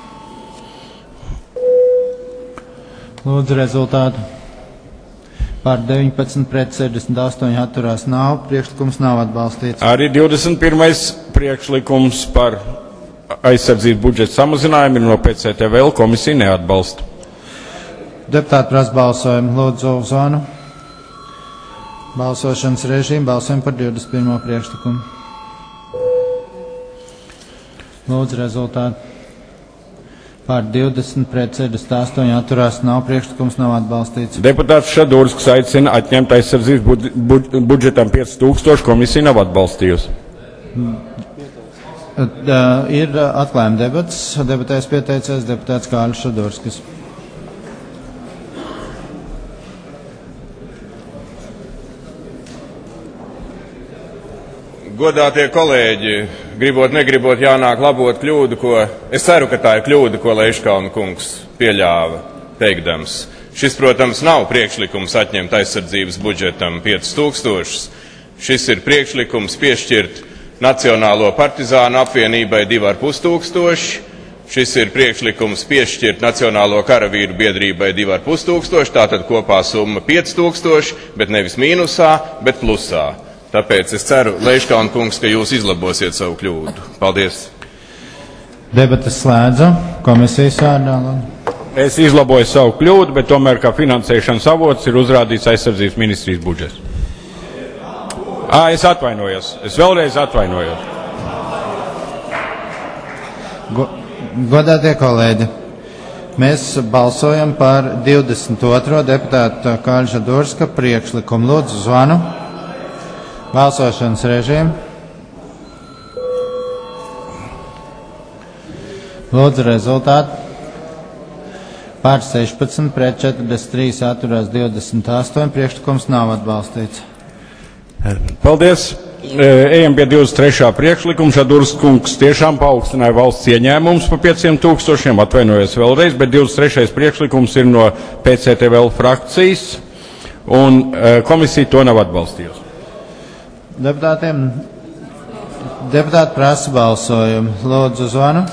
Speaker 1: Lūdzu, rezultātu. Par deviņpadsmit pret sešdesmit astoņi atturās nav, priekšlikums nav atbalstīts.
Speaker 3: Arī divdesmit pirmais priekšlikums par aizsardzības budžeta samazinājumu ir no P C T V L, komisija neatbalsta.
Speaker 1: Deputāti prasa balsojumu. Lūdzu, zvanu. Balsošanas režīmu. Balsojam par divdesmit pirmo priekšlikumu. Lūdzu, rezultātu. Par divdesmit pret sešdesmit astoņi atturās nav, priekšlikums nav atbalstīts.
Speaker 3: Deputāts Šadursks aicina atņemt aizsardzības budžetam pieci tūkstoši, komisija nav atbalstījusi.
Speaker 1: Ir atklājuma debats. Debatēs pieteicies deputāts Kārlis Šadurskis.
Speaker 5: Godātie kolēģi, gribot, negribot jānāk labot kļūdu, ko, es ceru, ka tā ir kļūda, ko Leiškalna kungs pieļāva teikdams. Šis, protams, nav priekšlikums atņemt aizsardzības budžetam piecus tūkstošus. Šis ir priekšlikums piešķirt Nacionālo partizānu apvienībai divi ar pus tūkstoši. Šis ir priekšlikums piešķirt Nacionālo karavīru biedrībai divi ar pus tūkstoši, tātad kopā summa pieci tūkstoši, bet nevis mīnusā, bet plusā. Tāpēc es ceru, Leiškalna kungs, ka jūs izlabosiet savu kļūdu. Paldies.
Speaker 1: Debates slēdzu. Komisijas vārdā.
Speaker 3: Es izlaboju savu kļūdu, bet tomēr kā finansēšanas avots ir uzrādīts aizsardzības ministrijas budžets. Ā, es atvainojos. Es vēlreiz atvainojos.
Speaker 1: Go, godātie kolēģi, mēs balsojam par divdesmit otro deputāta Kārļa Šadurska priekšlikumu. Lūdzu, zvanu. Balsošanas režīmu. Lūdzu, rezultātu. Pār sešpadsmit pret četrdesmit trīs atturās divdesmit astoņi, priekšlikums nav atbalstīts.
Speaker 3: Paldies. Ejam pie divdesmit trešā priekšlikuma. Šadurskas kungs tiešām paaugstināja valsts ieņēmumus par pieciem tūkstošiem, atvainojos vēlreiz, bet divdesmit trešais priekšlikums ir no P C T V L frakcijas. un uh, komisija to nav atbalstījusi.
Speaker 1: Deputātiem, deputāti prasa balsojumu. Lūdzu, zvanu.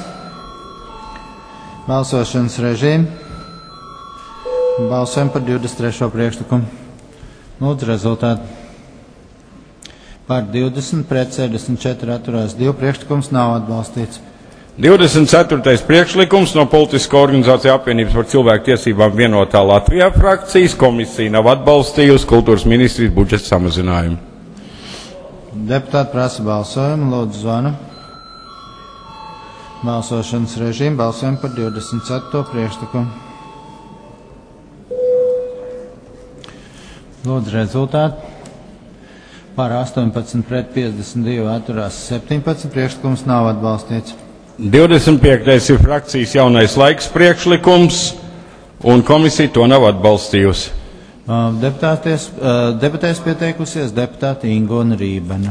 Speaker 1: Balsošanas režīmu. Balsojam par divdesmit trešo priekšlikumu. Lūdzu, rezultātu. Par divdesmit pret sešdesmit četri atturās divi, priekšlikums nav atbalstīts.
Speaker 3: divdesmit ceturtais priekšlikums no Politisko organizāciju apvienības par cilvēku tiesībām vienotā Latvijā frakcijas. Komisija nav atbalstījusi kultūras ministrijas budžeta samazinājumu.
Speaker 1: Deputāti prasa balsojumu. Lūdzu, zvanu. Balsošanas režīmu. Balsojam par divdesmit ceturto priekšlikumu. Lūdzu, rezultātu. Par astoņpadsmit pret piecdesmit divi atturās septiņpadsmit, priekšlikums nav atbalstīts.
Speaker 3: divdesmit piektais ir frakcijas jaunais laiks priekšlikums, un komisija to nav atbalstījusi.
Speaker 1: Deputāties, deputēs pieteikusies deputāti Ingona Rībena.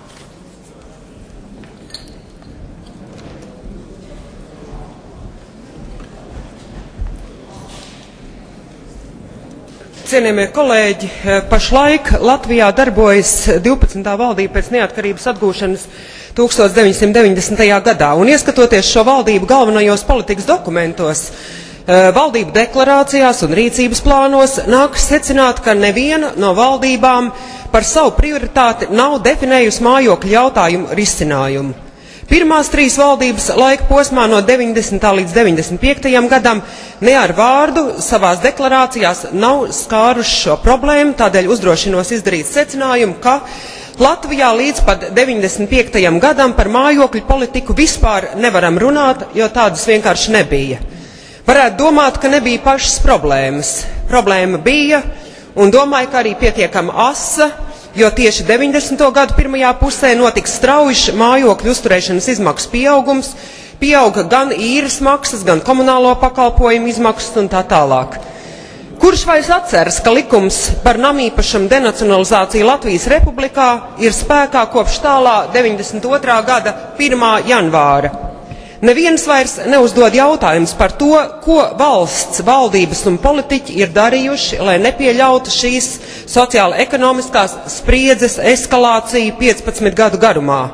Speaker 11: Cienījamie kolēģi, pašlaik Latvijā darbojas divpadsmitā valdība pēc neatkarības atgūšanas tūkstoš deviņsimt deviņdesmitajā gadā. Un ieskatoties šo valdību galvenajos politikas dokumentos, valdību deklarācijās un rīcības plānos, nākas secināt, ka neviena no valdībām par savu prioritāti nav definējusi mājokļu jautājumu risinājumu. Pirmās trīs valdības laika posmā no deviņdesmitā līdz deviņdesmit piektajam gadam ne ar vārdu savās deklarācijās nav skāruši šo problēmu, tādēļ uzdrošinos izdarīt secinājumu, ka Latvijā līdz pat deviņdesmit piektajam gadam par mājokļu politiku vispār nevaram runāt, jo tādas vienkārši nebija. Varētu domāt, ka nebija pašas problēmas. Problēma bija, un domāju, ka arī pietiekama asa, jo tieši deviņdesmito gadu pirmajā pusē notika strauji mājokļu uzturēšanas izmaksu pieaugums, pieauga gan īres maksas, gan komunālo pakalpojumu izmaksas un tā tālāk. Kurš vairs atceras, ka likums par namīpašumu denacionalizāciju Latvijas Republikā ir spēkā kopš tālā deviņdesmit otrā gada pirmā janvāra? Neviens vairs neuzdod jautājums par to, ko valsts, valdības un politiķi ir darījuši, lai nepieļautu šīs sociāla-ekonomiskās spriedzes eskalāciju piecpadsmit gadu garumā.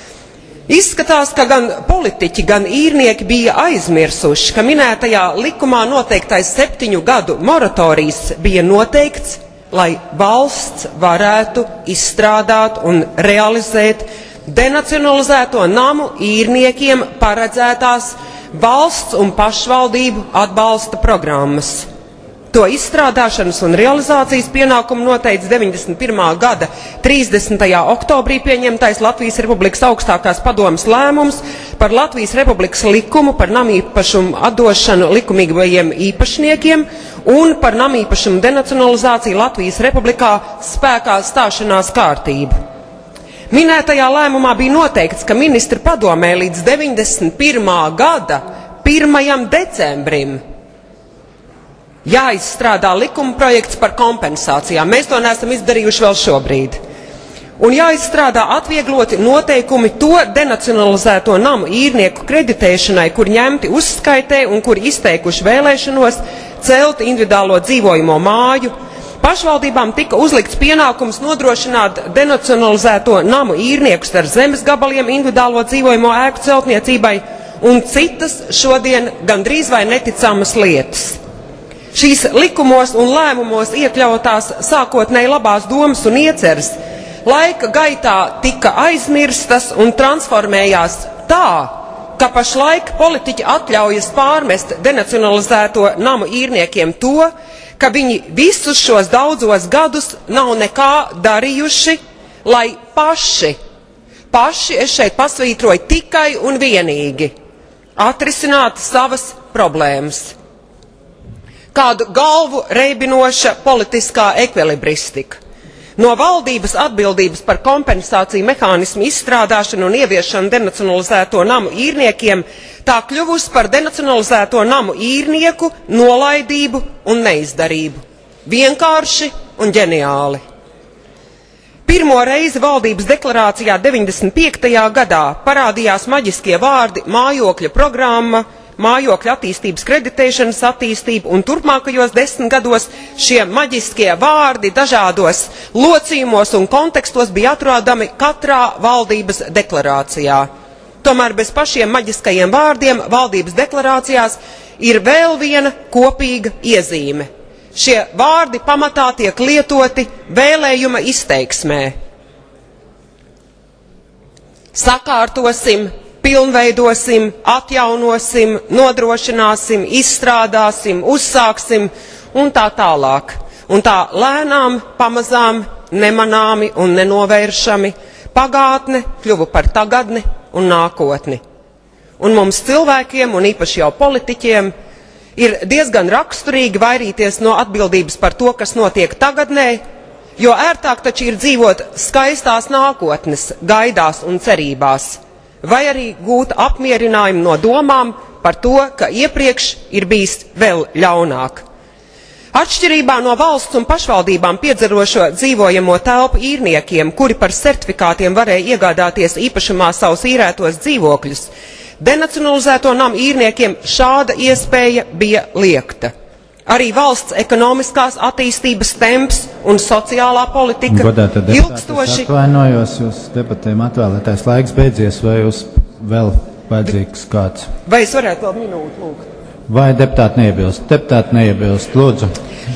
Speaker 11: Izskatās, ka gan politiķi, gan īrnieki bija aizmirsuši, ka minētajā likumā noteiktais septiņu gadu moratorijas bija noteikts, lai valsts varētu izstrādāt un realizēt denacionalizēto namu īrniekiem paredzētās valsts un pašvaldību atbalsta programmas. To izstrādāšanas un realizācijas pienākumu noteica deviņdesmit pirmā gada trīsdesmitajā oktobrī pieņemtais Latvijas Republikas augstākās padomes lēmums par Latvijas Republikas likumu par namīpašumu atdošanu likumīgajiem īpašniekiem un par namīpašumu denacionalizāciju Latvijas Republikā spēkā stāšanās kārtību. Minētajā lēmumā bija noteikts, ka ministra padomē līdz deviņdesmit pirmā gada pirmajam decembrim jāizstrādā likuma projekts par kompensācijām. Mēs to neesam izdarījuši vēl šobrīd. Un jāizstrādā atviegloti noteikumi to denacionalizēto namu īrnieku kreditēšanai, kur ņemti uzskaitē un kur izteikuši vēlēšanos celt individuālo dzīvojamo māju. Pašvaldībām tika uzlikts pienākums nodrošināt denacionalizēto namu īrniekus ar zemes gabaliem individuālo dzīvojamo ēku celtniecībai un citas šodien gandrīz vai neticamas lietas. Šīs likumos un lēmumos iekļautās sākotnēji labās domas un ieceres laika gaitā tika aizmirstas un transformējās tā, ka pašlaik politiķi atļaujas pārmest denacionalizēto namu īrniekiem to, ka viņi visus šos daudzos gadus nav nekā darījuši, lai paši, paši, es šeit pasvītroju tikai un vienīgi, atrisinātu savas problēmas. Kādu galvu reibinoša politiskā ekvilibristika. No valdības atbildības par kompensāciju mehānismu izstrādāšanu un ieviešanu denacionalizēto namu īrniekiem tā kļuvusi par denacionalizēto namu īrnieku nolaidību un neizdarību. Vienkārši un ģeniāli. Pirmo reizi valdības deklarācijā deviņdesmit piektajā gadā parādījās maģiskie vārdi mājokļa programma, mājokļa attīstības kreditēšanas attīstība un turpmākajos desmit gados šie maģiskie vārdi dažādos locījumos un kontekstos bija atrodami katrā valdības deklarācijā. Tomēr bez pašiem maģiskajiem vārdiem valdības deklarācijās ir vēl viena kopīga iezīme. Šie vārdi pamatā tiek lietoti vēlējuma izteiksmē. Sakārtosim, pilnveidosim, atjaunosim, nodrošināsim, izstrādāsim, uzsāksim un tā tālāk. Un tā lēnām, pamazām, nemanāmi un nenovēršami pagātne kļuva par tagadni un nākotni. Un mums cilvēkiem, un īpaši jau politiķiem, ir diezgan raksturīgi vairīties no atbildības par to, kas notiek tagadnē, jo ērtāk taču ir dzīvot skaistās nākotnes gaidās un cerībās, vai arī gūt apmierinājumu no domām par to, ka iepriekš ir bijis vēl ļaunāk. Atšķirībā no valsts un pašvaldībām piedzerošo dzīvojamo telpu īrniekiem, kuri par certifikātiem varēja iegādāties īpašumā savus īrētos dzīvokļus, denacionalizēto namu īrniekiem šāda iespēja bija liekta. Arī valsts ekonomiskās attīstības temps un sociālā politika
Speaker 1: Godāta
Speaker 11: ilgstoši.
Speaker 1: Es atvainojos, jūs debatēm atvēlētais laiks beidzies, vai jūs vēl vajadzīgs kāds?
Speaker 11: Vai es varētu vēl minūti lūgt?
Speaker 1: Vai deputāti neiebilst? Deputāti neiebilst, lūdzu.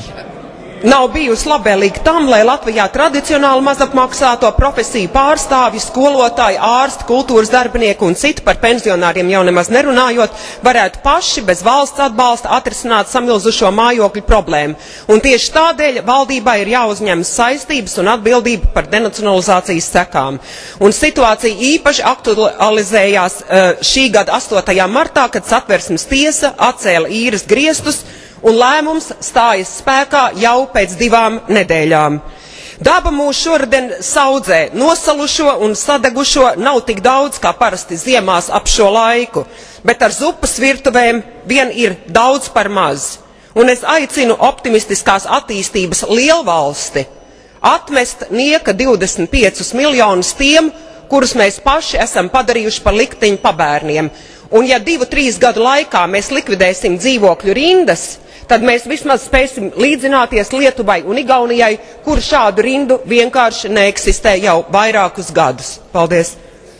Speaker 11: Nav bijusi labvēlīga tam, lai Latvijā tradicionāli mazapmaksāto profesiju pārstāvji, skolotāji, ārsti, kultūras darbinieki un citi, par pensionāriem jau nemaz nerunājot, varētu paši bez valsts atbalsta atrisināt samilzušo mājokļu problēmu. Un tieši tādēļ valdībai ir jāuzņemas saistības un atbildība par denacionalizācijas sekām. Un situācija īpaši aktualizējās šī gada astotajā martā, kad Satversmes tiesa atcēla īres griestus, un lēmums stājas spēkā jau pēc divām nedēļām. Daba mūs šoruden saudzē, nosalušo un sadegušo nav tik daudz kā parasti ziemās ap šo laiku, bet ar zupas virtuvēm vien ir daudz par maz. Un es aicinu optimistiskās attīstības lielvalsti atmest nieka divdesmit piecus miljonus tiem, kurus mēs paši esam padarījuši par likteņu pabērniem. Un ja divu, trīs gadu laikā mēs likvidēsim dzīvokļu rindas, tad mēs vismaz spēsim līdzināties Lietuvai un Igaunijai, kur šādu rindu vienkārši neeksistē jau vairākus gadus. Paldies!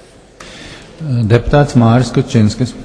Speaker 1: Deputāts Māris Kučinskis.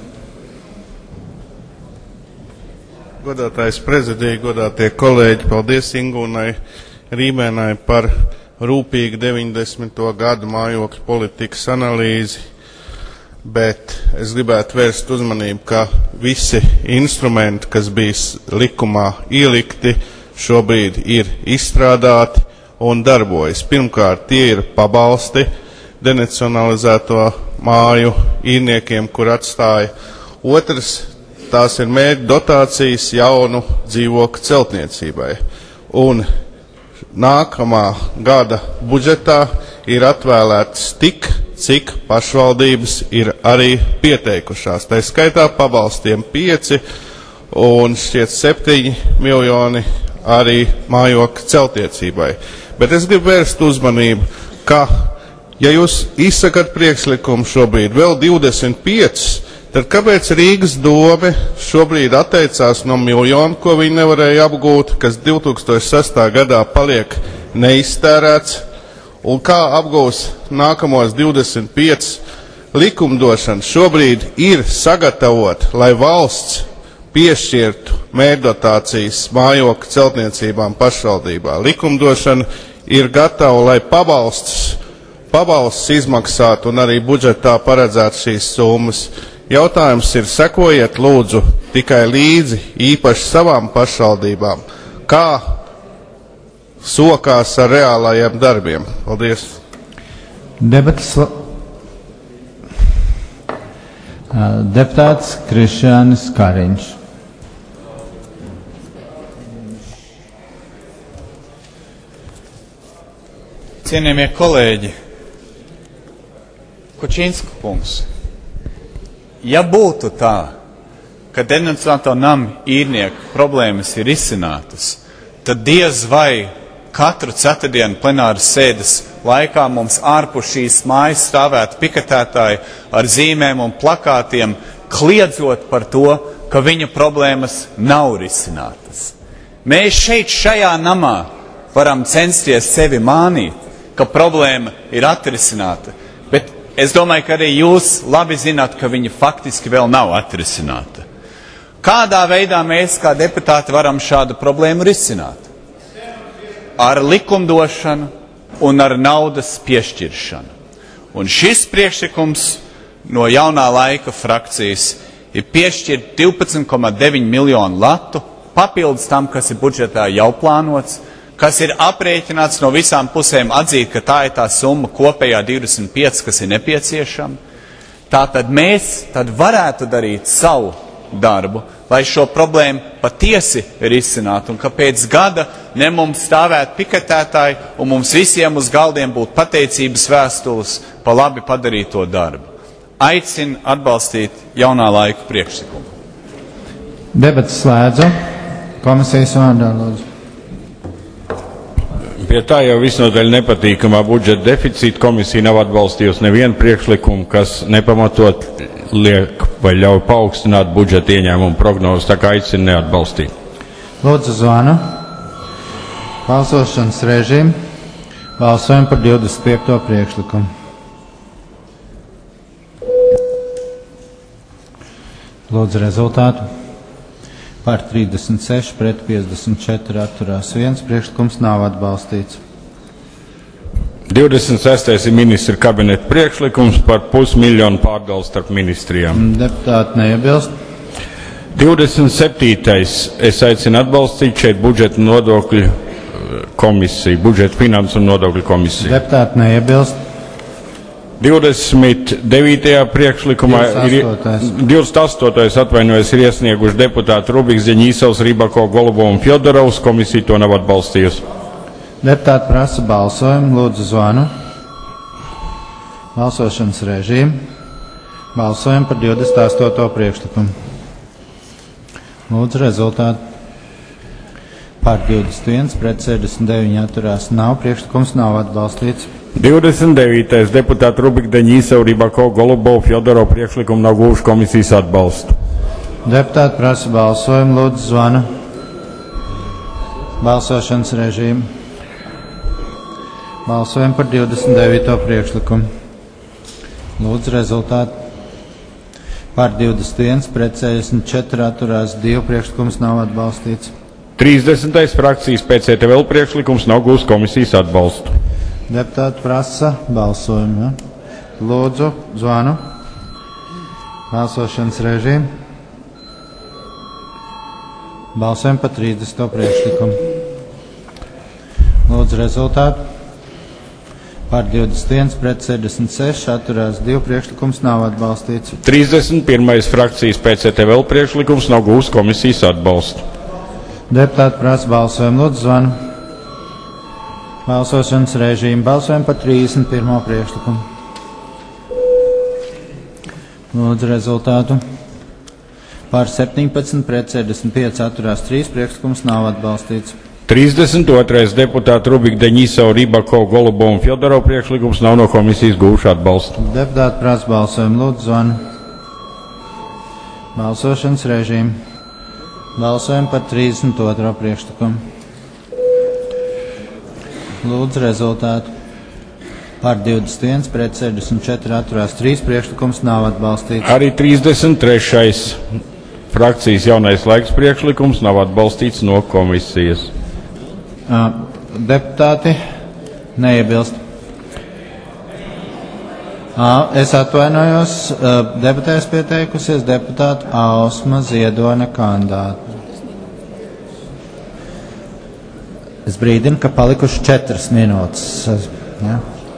Speaker 12: Godātais prezidija, godātie kolēģi, paldies Ingūnai Rībēnai par rūpīgu deviņdesmito gadu mājokļu politikas analīzi. Bet es gribētu vērst uzmanību, ka visi instrumenti, kas bija likumā ielikti, šobrīd ir izstrādāti un darbojas. Pirmkārt, tie ir pabalsti denacionalizēto māju īrniekiem, kur atstāja. Otrs, tās ir mērķu dotācijas jaunu dzīvokļu celtniecībai. Un nākamā gada budžetā ir atvēlēts tik, cik pašvaldības ir arī pieteikušās. Tā skaitā pabalstiem pieci un šķiet septiņi miljoni arī mājokļu celtniecībai. Bet es gribu vērst uzmanību, ka, ja jūs izsakat priekšlikumu šobrīd vēl divdesmit pieci, tad kāpēc Rīgas dome šobrīd atteicās no miljonu, ko viņi nevarēja apgūt, kas divi tūkstoši sestā gadā paliek neiztērēts? Un kā apgūs nākamos divdesmit pieci likumdošana šobrīd ir sagatavot, lai valsts piešķirtu mērķdotācijas mājokļu celtniecībām pašvaldībā. Likumdošana ir gatava, lai pabalsts, pabalsts izmaksātu un arī budžetā paredzētu šīs summas. Jautājums ir, sekojiet lūdzu tikai līdzi īpaši savām pašvaldībām, kā sokās ar reālajiem darbiem. Paldies.
Speaker 1: Debatas. Deputāts Krišjānis Kariņš.
Speaker 13: Cienījamie kolēģi, Kučinska kungs, ja būtu tā, ka denacionalizēto namu īrnieku problēmas ir izcinātas, tad diez vai katru ceturtdienu plenāras sēdes laikā mums ārpus šīs mājas stāvētu piketētāji ar zīmēm un plakātiem, kliedzot par to, ka viņa problēmas nav risinātas. Mēs šeit šajā namā varam censties sevi mānīt, ka problēma ir atrisināta, bet es domāju, ka arī jūs labi zināt, ka viņa faktiski vēl nav atrisināta. Kādā veidā mēs kā deputāti varam šādu problēmu risināt? Ar likumdošanu un ar naudas piešķiršanu. Un šis priekšlikums no Jaunā laika frakcijas ir piešķirt divpadsmit komats deviņi miljonu latu, papildus tam, kas ir budžetā jau plānots, kas ir aprēķināts no visām pusēm atzīt, ka tā ir tā summa kopējā divdesmit pieci, kas ir nepieciešama. Tātad mēs tad varētu darīt savu darbu, lai šo problēmu patiesi risinātu, un ka pēc gada ne mums stāvētu piketētāji, un mums visiem uz galdiem būtu pateicības vēstules pa labi padarīto darbu. Aicinu atbalstīt Jaunā laika priekšlikumu.
Speaker 1: Debates slēdzu. Komisijas vārdā, lūdzu.
Speaker 3: Pie tā jau visnotaļ nepatīkamā budžeta deficīta komisija nav atbalstījusi nevienu priekšlikumu, kas nepamatot liek vai ļauj paaugstināt budžeta ieņēmumu prognozi, tā kā aicinu neatbalstīt.
Speaker 1: Lūdzu zvanu. Balsošanas režīmu. Balsojam par divdesmit piekto priekšlikumu. Lūdzu rezultātu. Par trīsdesmit seši pret piecdesmit četri atturās viens, priekšlikums nav atbalstīts.
Speaker 3: divdesmit sestais ir ministra kabineta priekšlikums par pusmiljonu pārdalu starp ministrijām.
Speaker 1: Deputāti neiebilst.
Speaker 3: divdesmit septītais es aicinu atbalstīt šeit budžeta nodokļu komisiju, budžeta finansu un nodokļu komisiju.
Speaker 1: Deputāti neiebilst.
Speaker 3: divdesmit devītajā priekšlikumā ir divdesmit astotais atvainojas ir iesnieguši deputāti Rubiks, Deņīsovs, Rībako, Golubov un Fjodorovs, komisija to nav atbalstījusi.
Speaker 1: Deputāti prasa balsojumu, lūdzu zvanu. Balsošanas režīmu. Balsojam par divdesmit astoto priekšlikumu. Lūdzu rezultātu. Par divdesmit viens pret sešdesmit deviņi atturās nav, priekšlikums nav atbalstīts.
Speaker 3: divdesmit devītais deputāti Rubik, Deņīsov, Rībako, Golubov, Fjodorov priekšlikumu nav guvuši komisijas atbalstu.
Speaker 1: Deputāti prasa balsojumu, lūdzu zvanu. Balsošanas režīmu. Balsojam par divdesmit devīto priekšlikumu. Lūdzu rezultātu. Par divdesmit viens pret sešdesmit četri atturās divi, priekšlikums nav atbalstīts.
Speaker 3: trīsdesmitais frakcijas P C T V priekšlikums nav guvusi komisijas atbalstu.
Speaker 1: Deputāti prasa balsojumu. Ja? Lūdzu zvanu. Balsošanas režīmu. Balsojam par trīsdesmito priekšlikumu. Lūdzu rezultātu. Par divdesmit viens pret sešdesmit seši atturās divi, priekšlikums nav atbalstīts.
Speaker 3: trīsdesmit pirmais frakcijas P C T V priekšlikums nav guvusi komisijas atbalstu.
Speaker 1: Deputāti prasa balsojumu. Lūdzu zvanu. Balsošanas režīmu. Balsojam par trīsdesmit pirmo priekšlikumu. Lūdzu rezultātu. Par septiņpadsmit pret sešdesmit pieci atturās trīs, priekšlikums nav atbalstīts.
Speaker 3: trīsdesmit otrais deputāti Rubik, Deņīsov, Rībako, Golubov un Fjodorov priekšlikums nav no komisijas guvuši atbalstu.
Speaker 1: Deputāti prasa balsojumu. Lūdzu zvanu. Balsošanas režīmu. Balsojam par trīsdesmit otro priekšlikumu. Lūdzu rezultātu. Par divdesmit viens pret sešdesmit četri atturās trīs, priekšlikums nav atbalstīts.
Speaker 3: Arī trīsdesmit trešais frakcijas Jaunais laiks priekšlikums nav atbalstīts no komisijas.
Speaker 1: Deputāti neiebilst. Es atvainojos, debatēs pieteikusies deputāta Ausma Ziedone kandidāte. Es brīdinu, ka palikuši četras minūtes. Ja?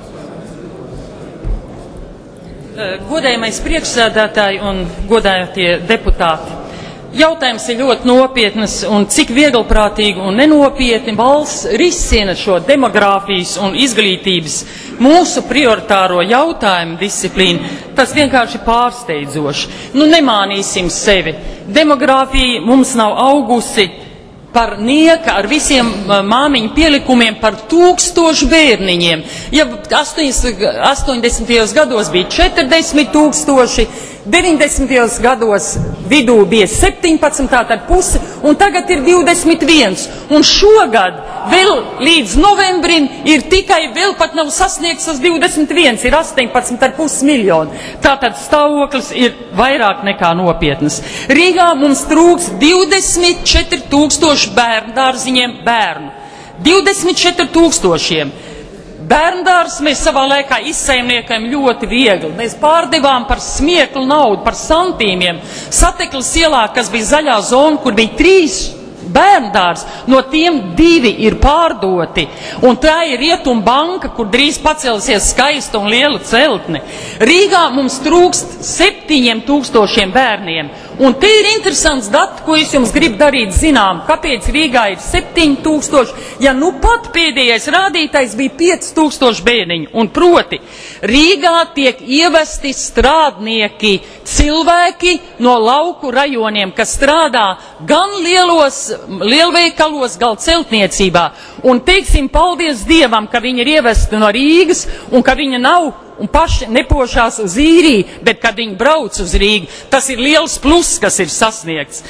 Speaker 14: Godējamais priekšsēdētāji un godājotie deputāti. Jautājums ir ļoti nopietnas, un cik vieglprātīgi un nenopietni valsts risina šo demogrāfijas un izglītības mūsu prioritāro jautājumu disciplīnu, tas vienkārši pārsteidzoši. Nu, nemānīsim sevi. Demogrāfija mums nav augusi par nieka ar visiem māmiņu pielikumiem par tūkstošu bērniņiem. Ja astoņdesmitajos gados bija četrdesmit tūkstoši, deviņdesmitajos gados vidū bija septiņpadsmit, tātad pusi, un tagad ir divdesmit viens. Un šogad vēl līdz novembrim ir tikai vēl pat nav sasniegts tas divdesmit viens, ir astoņpadsmit ar pus miljoni. Tātad stāvoklis ir vairāk nekā nopietnas. Rīgā mums trūks divdesmit četri tūkstoši bērndārziņiem bērnu. divdesmit četri tūkstošiem. Bērndārs mēs savā laikā izsaimniekam ļoti viegli. Mēs pārdevām par smieklu naudu, par santīmiem. Sateklas ielā, kas bija zaļā zona, kur bija trīs bērndārs, no tiem divi ir pārdoti. Un tā ir Rietuma banka, kur drīz pacelsies skaista un liela celtne. Rīgā mums trūkst septiņiem tūkstošiem bērniem. Un te ir interesants dati, ko es jums gribu darīt zinām. Kāpēc Rīgā ir septiņi tūkstoši, ja nu pat pēdējais rādītājs bija pieci tūkstoši bērniņu. Un proti, Rīgā tiek ievesti strādnieki, cilvēki no lauku rajoniem, kas strādā gan lielos lielveikalos, gan celtniecībā. Un teiksim paldies Dievam, ka viņi ir ievesti no Rīgas un ka viņi nav un paši nepošās uz īriju, bet kad viņi brauc uz Rīgu, tas ir liels pluss, kas ir sasniegts.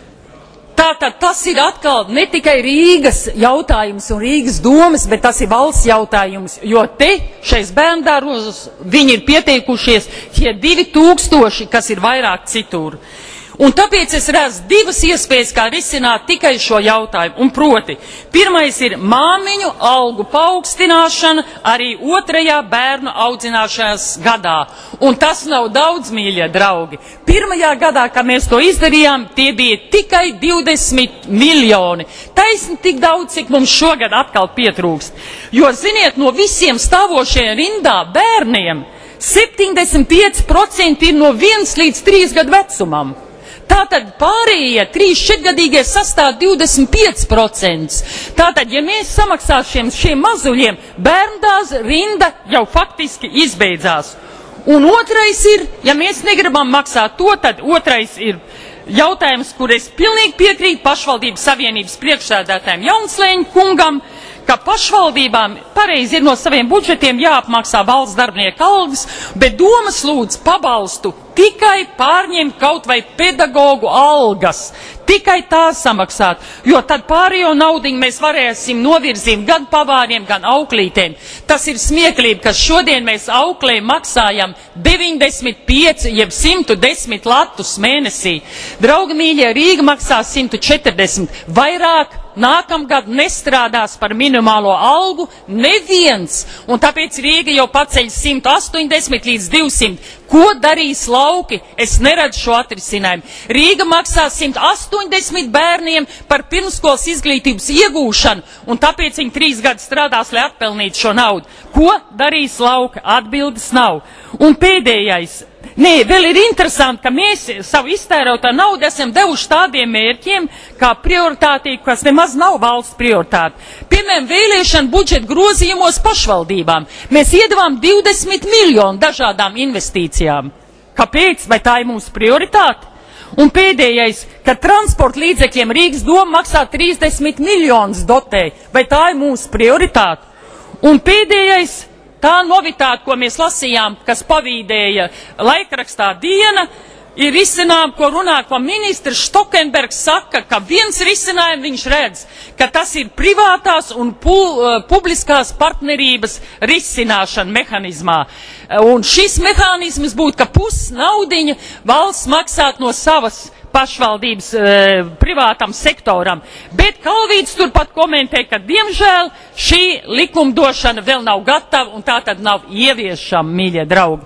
Speaker 14: Tātad tas ir atkal ne tikai Rīgas jautājums un Rīgas domas, bet tas ir valsts jautājums, jo te šais bērndāros viņi ir pieteikušies tie divi tūkstoši, kas ir vairāk citur. Un tāpēc es redzu divas iespējas, kā risināt tikai šo jautājumu. Un proti, pirmais ir māmiņu algu paaugstināšana arī otrajā bērnu audzināšanas gadā. Un tas nav daudz, mīļie draugi. Pirmajā gadā, kad mēs to izdarījām, tie bija tikai divdesmit miljoni. Taisni tik daudz, cik mums šogad atkal pietrūkst. Jo, ziniet, no visiem stāvošajiem rindā bērniem septiņdesmit pieci procenti ir no viens līdz trīs gadu vecumam. Tātad pārējie trīs četrgadīgie sastāv divdesmit pieci procenti. Tātad, ja mēs samaksāsim šiem mazuļiem, bērndārza rinda jau faktiski izbeidzās. Un otrais ir, ja mēs negribam maksāt to, tad otrais ir jautājums, kur es pilnīgi piekrītu pašvaldības savienības priekšsēdētājiem Jaunslēņa kungam, ka pašvaldībām pareizi ir no saviem budžetiem jāapmaksā valsts darbinieku algas, bet domas lūdz pabalstu tikai pārņemt kaut vai pedagogu algas, tikai tā samaksāt, jo tad pārējo naudiņu mēs varēsim novirzīt gan pavāriem, gan auklītēm. Tas ir smieklīgi, ka šodien mēs auklēm maksājam deviņdesmit pieci jeb simt desmit latus mēnesī. Draugi mīļie, Rīga maksā simt četrdesmit, vairāk nākamgad nestrādās par minimālo algu neviens, un tāpēc Rīga jau paceļ simt astoņdesmit līdz divsimt. Ko darīs lauki? Es neredzu šo atrisinājumu. Rīga maksā simt astoņdesmit bērniem par pirmskolas izglītības iegūšanu, un tāpēc viņi trīs gadus strādās, lai atpelnītu šo naudu. Ko darīs lauka? Atbildes nav. Un pēdējais. Nē, vēl ir interesanti, ka mēs savu iztērotā naudu esam devuši tādiem mērķiem, kā prioritātī, kas nemaz nav valsts prioritāte. Piemēram, vēlēšana budžeta grozījumos pašvaldībām. Mēs iedavām divdesmit miljonu dažādām investīcijām. Kāpēc? Vai tā ir mūsu prioritāte? Un pēdējais, ka transporta līdzekļiem Rīgas doma maksā trīsdesmit miljonus dotē. Vai tā ir mūsu prioritāte? Un pēdējais, tā novitāte, ko mēs lasījām, kas pavīdēja laikrakstā Diena, ir risinājumi, ko runā, ko ministrs Štokenbergs saka, ka viens risinājums viņš redz, ka tas ir privātās un pu, publiskās partnerības risināšana mehanizmā. Un šis mehānisms būtu, ka pus naudiņa valsts maksāt no savas pašvaldības e, privātam sektoram. Bet Kalvīts turpat komentē, ka diemžēl šī likumdošana vēl nav gatava un tā tad nav ieviešama, mīļie draugi.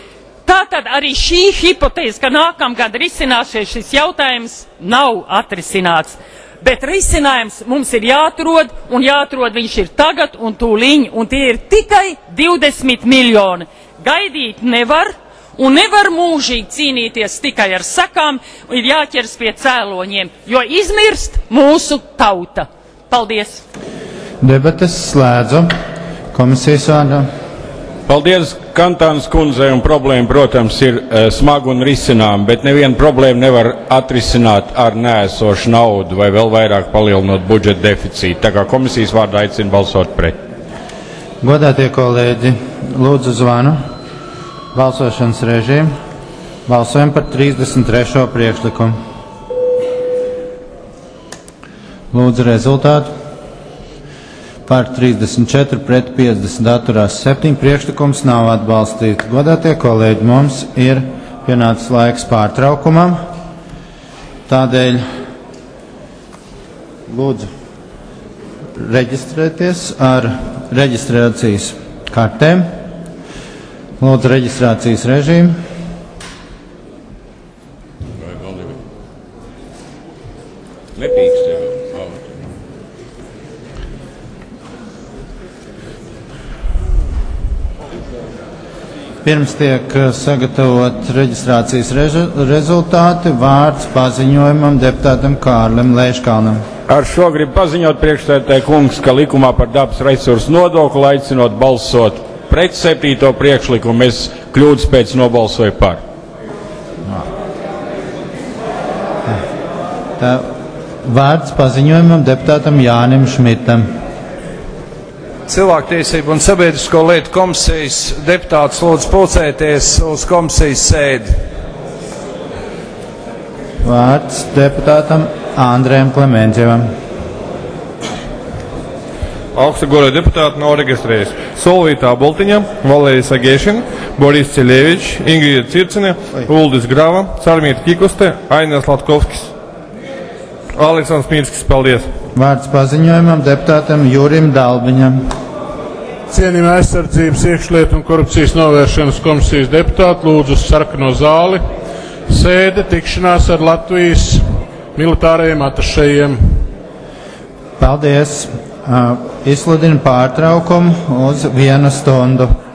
Speaker 14: Tātad arī šī hipotēze, ka nākamgad risināsies šis jautājums, nav atrisināts. Bet risinājums mums ir jāatrod, un jāatrod viņš ir tagad un tūliņ, un tie ir tikai divdesmit miljoni. Gaidīt nevar. Un nevar mūžīgi cīnīties tikai ar sakām, ir jāķers pie cēloņiem, jo izmirst mūsu tauta. Paldies!
Speaker 1: Debates slēdzu. Komisijas vārdā.
Speaker 3: Paldies Kantānas kundzei, un problēma, protams, ir e, smaga un risinām, bet neviena problēma nevar atrisināt ar nēsošu naudu vai vēl vairāk palielinot budžeta deficītu. Tā kā komisijas vārdā aicina balsot pret.
Speaker 1: Godātie kolēģi, lūdzu zvanu. Balsošanas režīmu. Balsojam par trīsdesmit trešo priekšlikumu. Lūdzu rezultātu. Par trīsdesmit četri pret piecdesmit atturās septiņi. Priekšlikums nav atbalstīts. Godātie kolēģi, mums ir pienācis laiks pārtraukumam. Tādēļ lūdzu reģistrēties ar reģistrācijas kartēm. Lūdzu reģistrācijas režīmu. Pirms tiek sagatavot reģistrācijas režu, rezultāti, vārds paziņojumam deputātam Kārlim Leiškalnam.
Speaker 3: Ar šo gribu paziņot priekšsēdētāja kungs, ka likumā par dabas resursu nodokli aicinot balsot pret septīto priekšlikumu, es kļūdas pēc nobalsoju par.
Speaker 1: Tā, vārds paziņojumam deputātam Jānim Šmitam.
Speaker 15: Cilvēktiesību un sabiedrisko lietu komisijas deputāts lūdzu pulcēties uz komisijas sēdi.
Speaker 1: Vārds deputātam Andrejam Klementjevam.
Speaker 16: Augsta goda deputāti nav reģistrējuši. Solvītā Boltiņa, Valērija Sagiešina, Boris Ceļevičs, Ingrīda Circine, Uldis Grava, Sarmīta Kikuste, Ainas Latkovskis. Aleksandrs Mīrskis, paldies.
Speaker 1: Vārds paziņojumam deputātam Jurim Dalbiņam.
Speaker 17: Cienījamā aizsardzības, iekšlietu un korupcijas novēršanas komisijas deputāti lūdzu uz sarkano zāli. Sēde tikšanās ar Latvijas militārajiem atašējiem.
Speaker 1: Paldies. Uh, izsludinu pārtraukumu uz vienu stundu.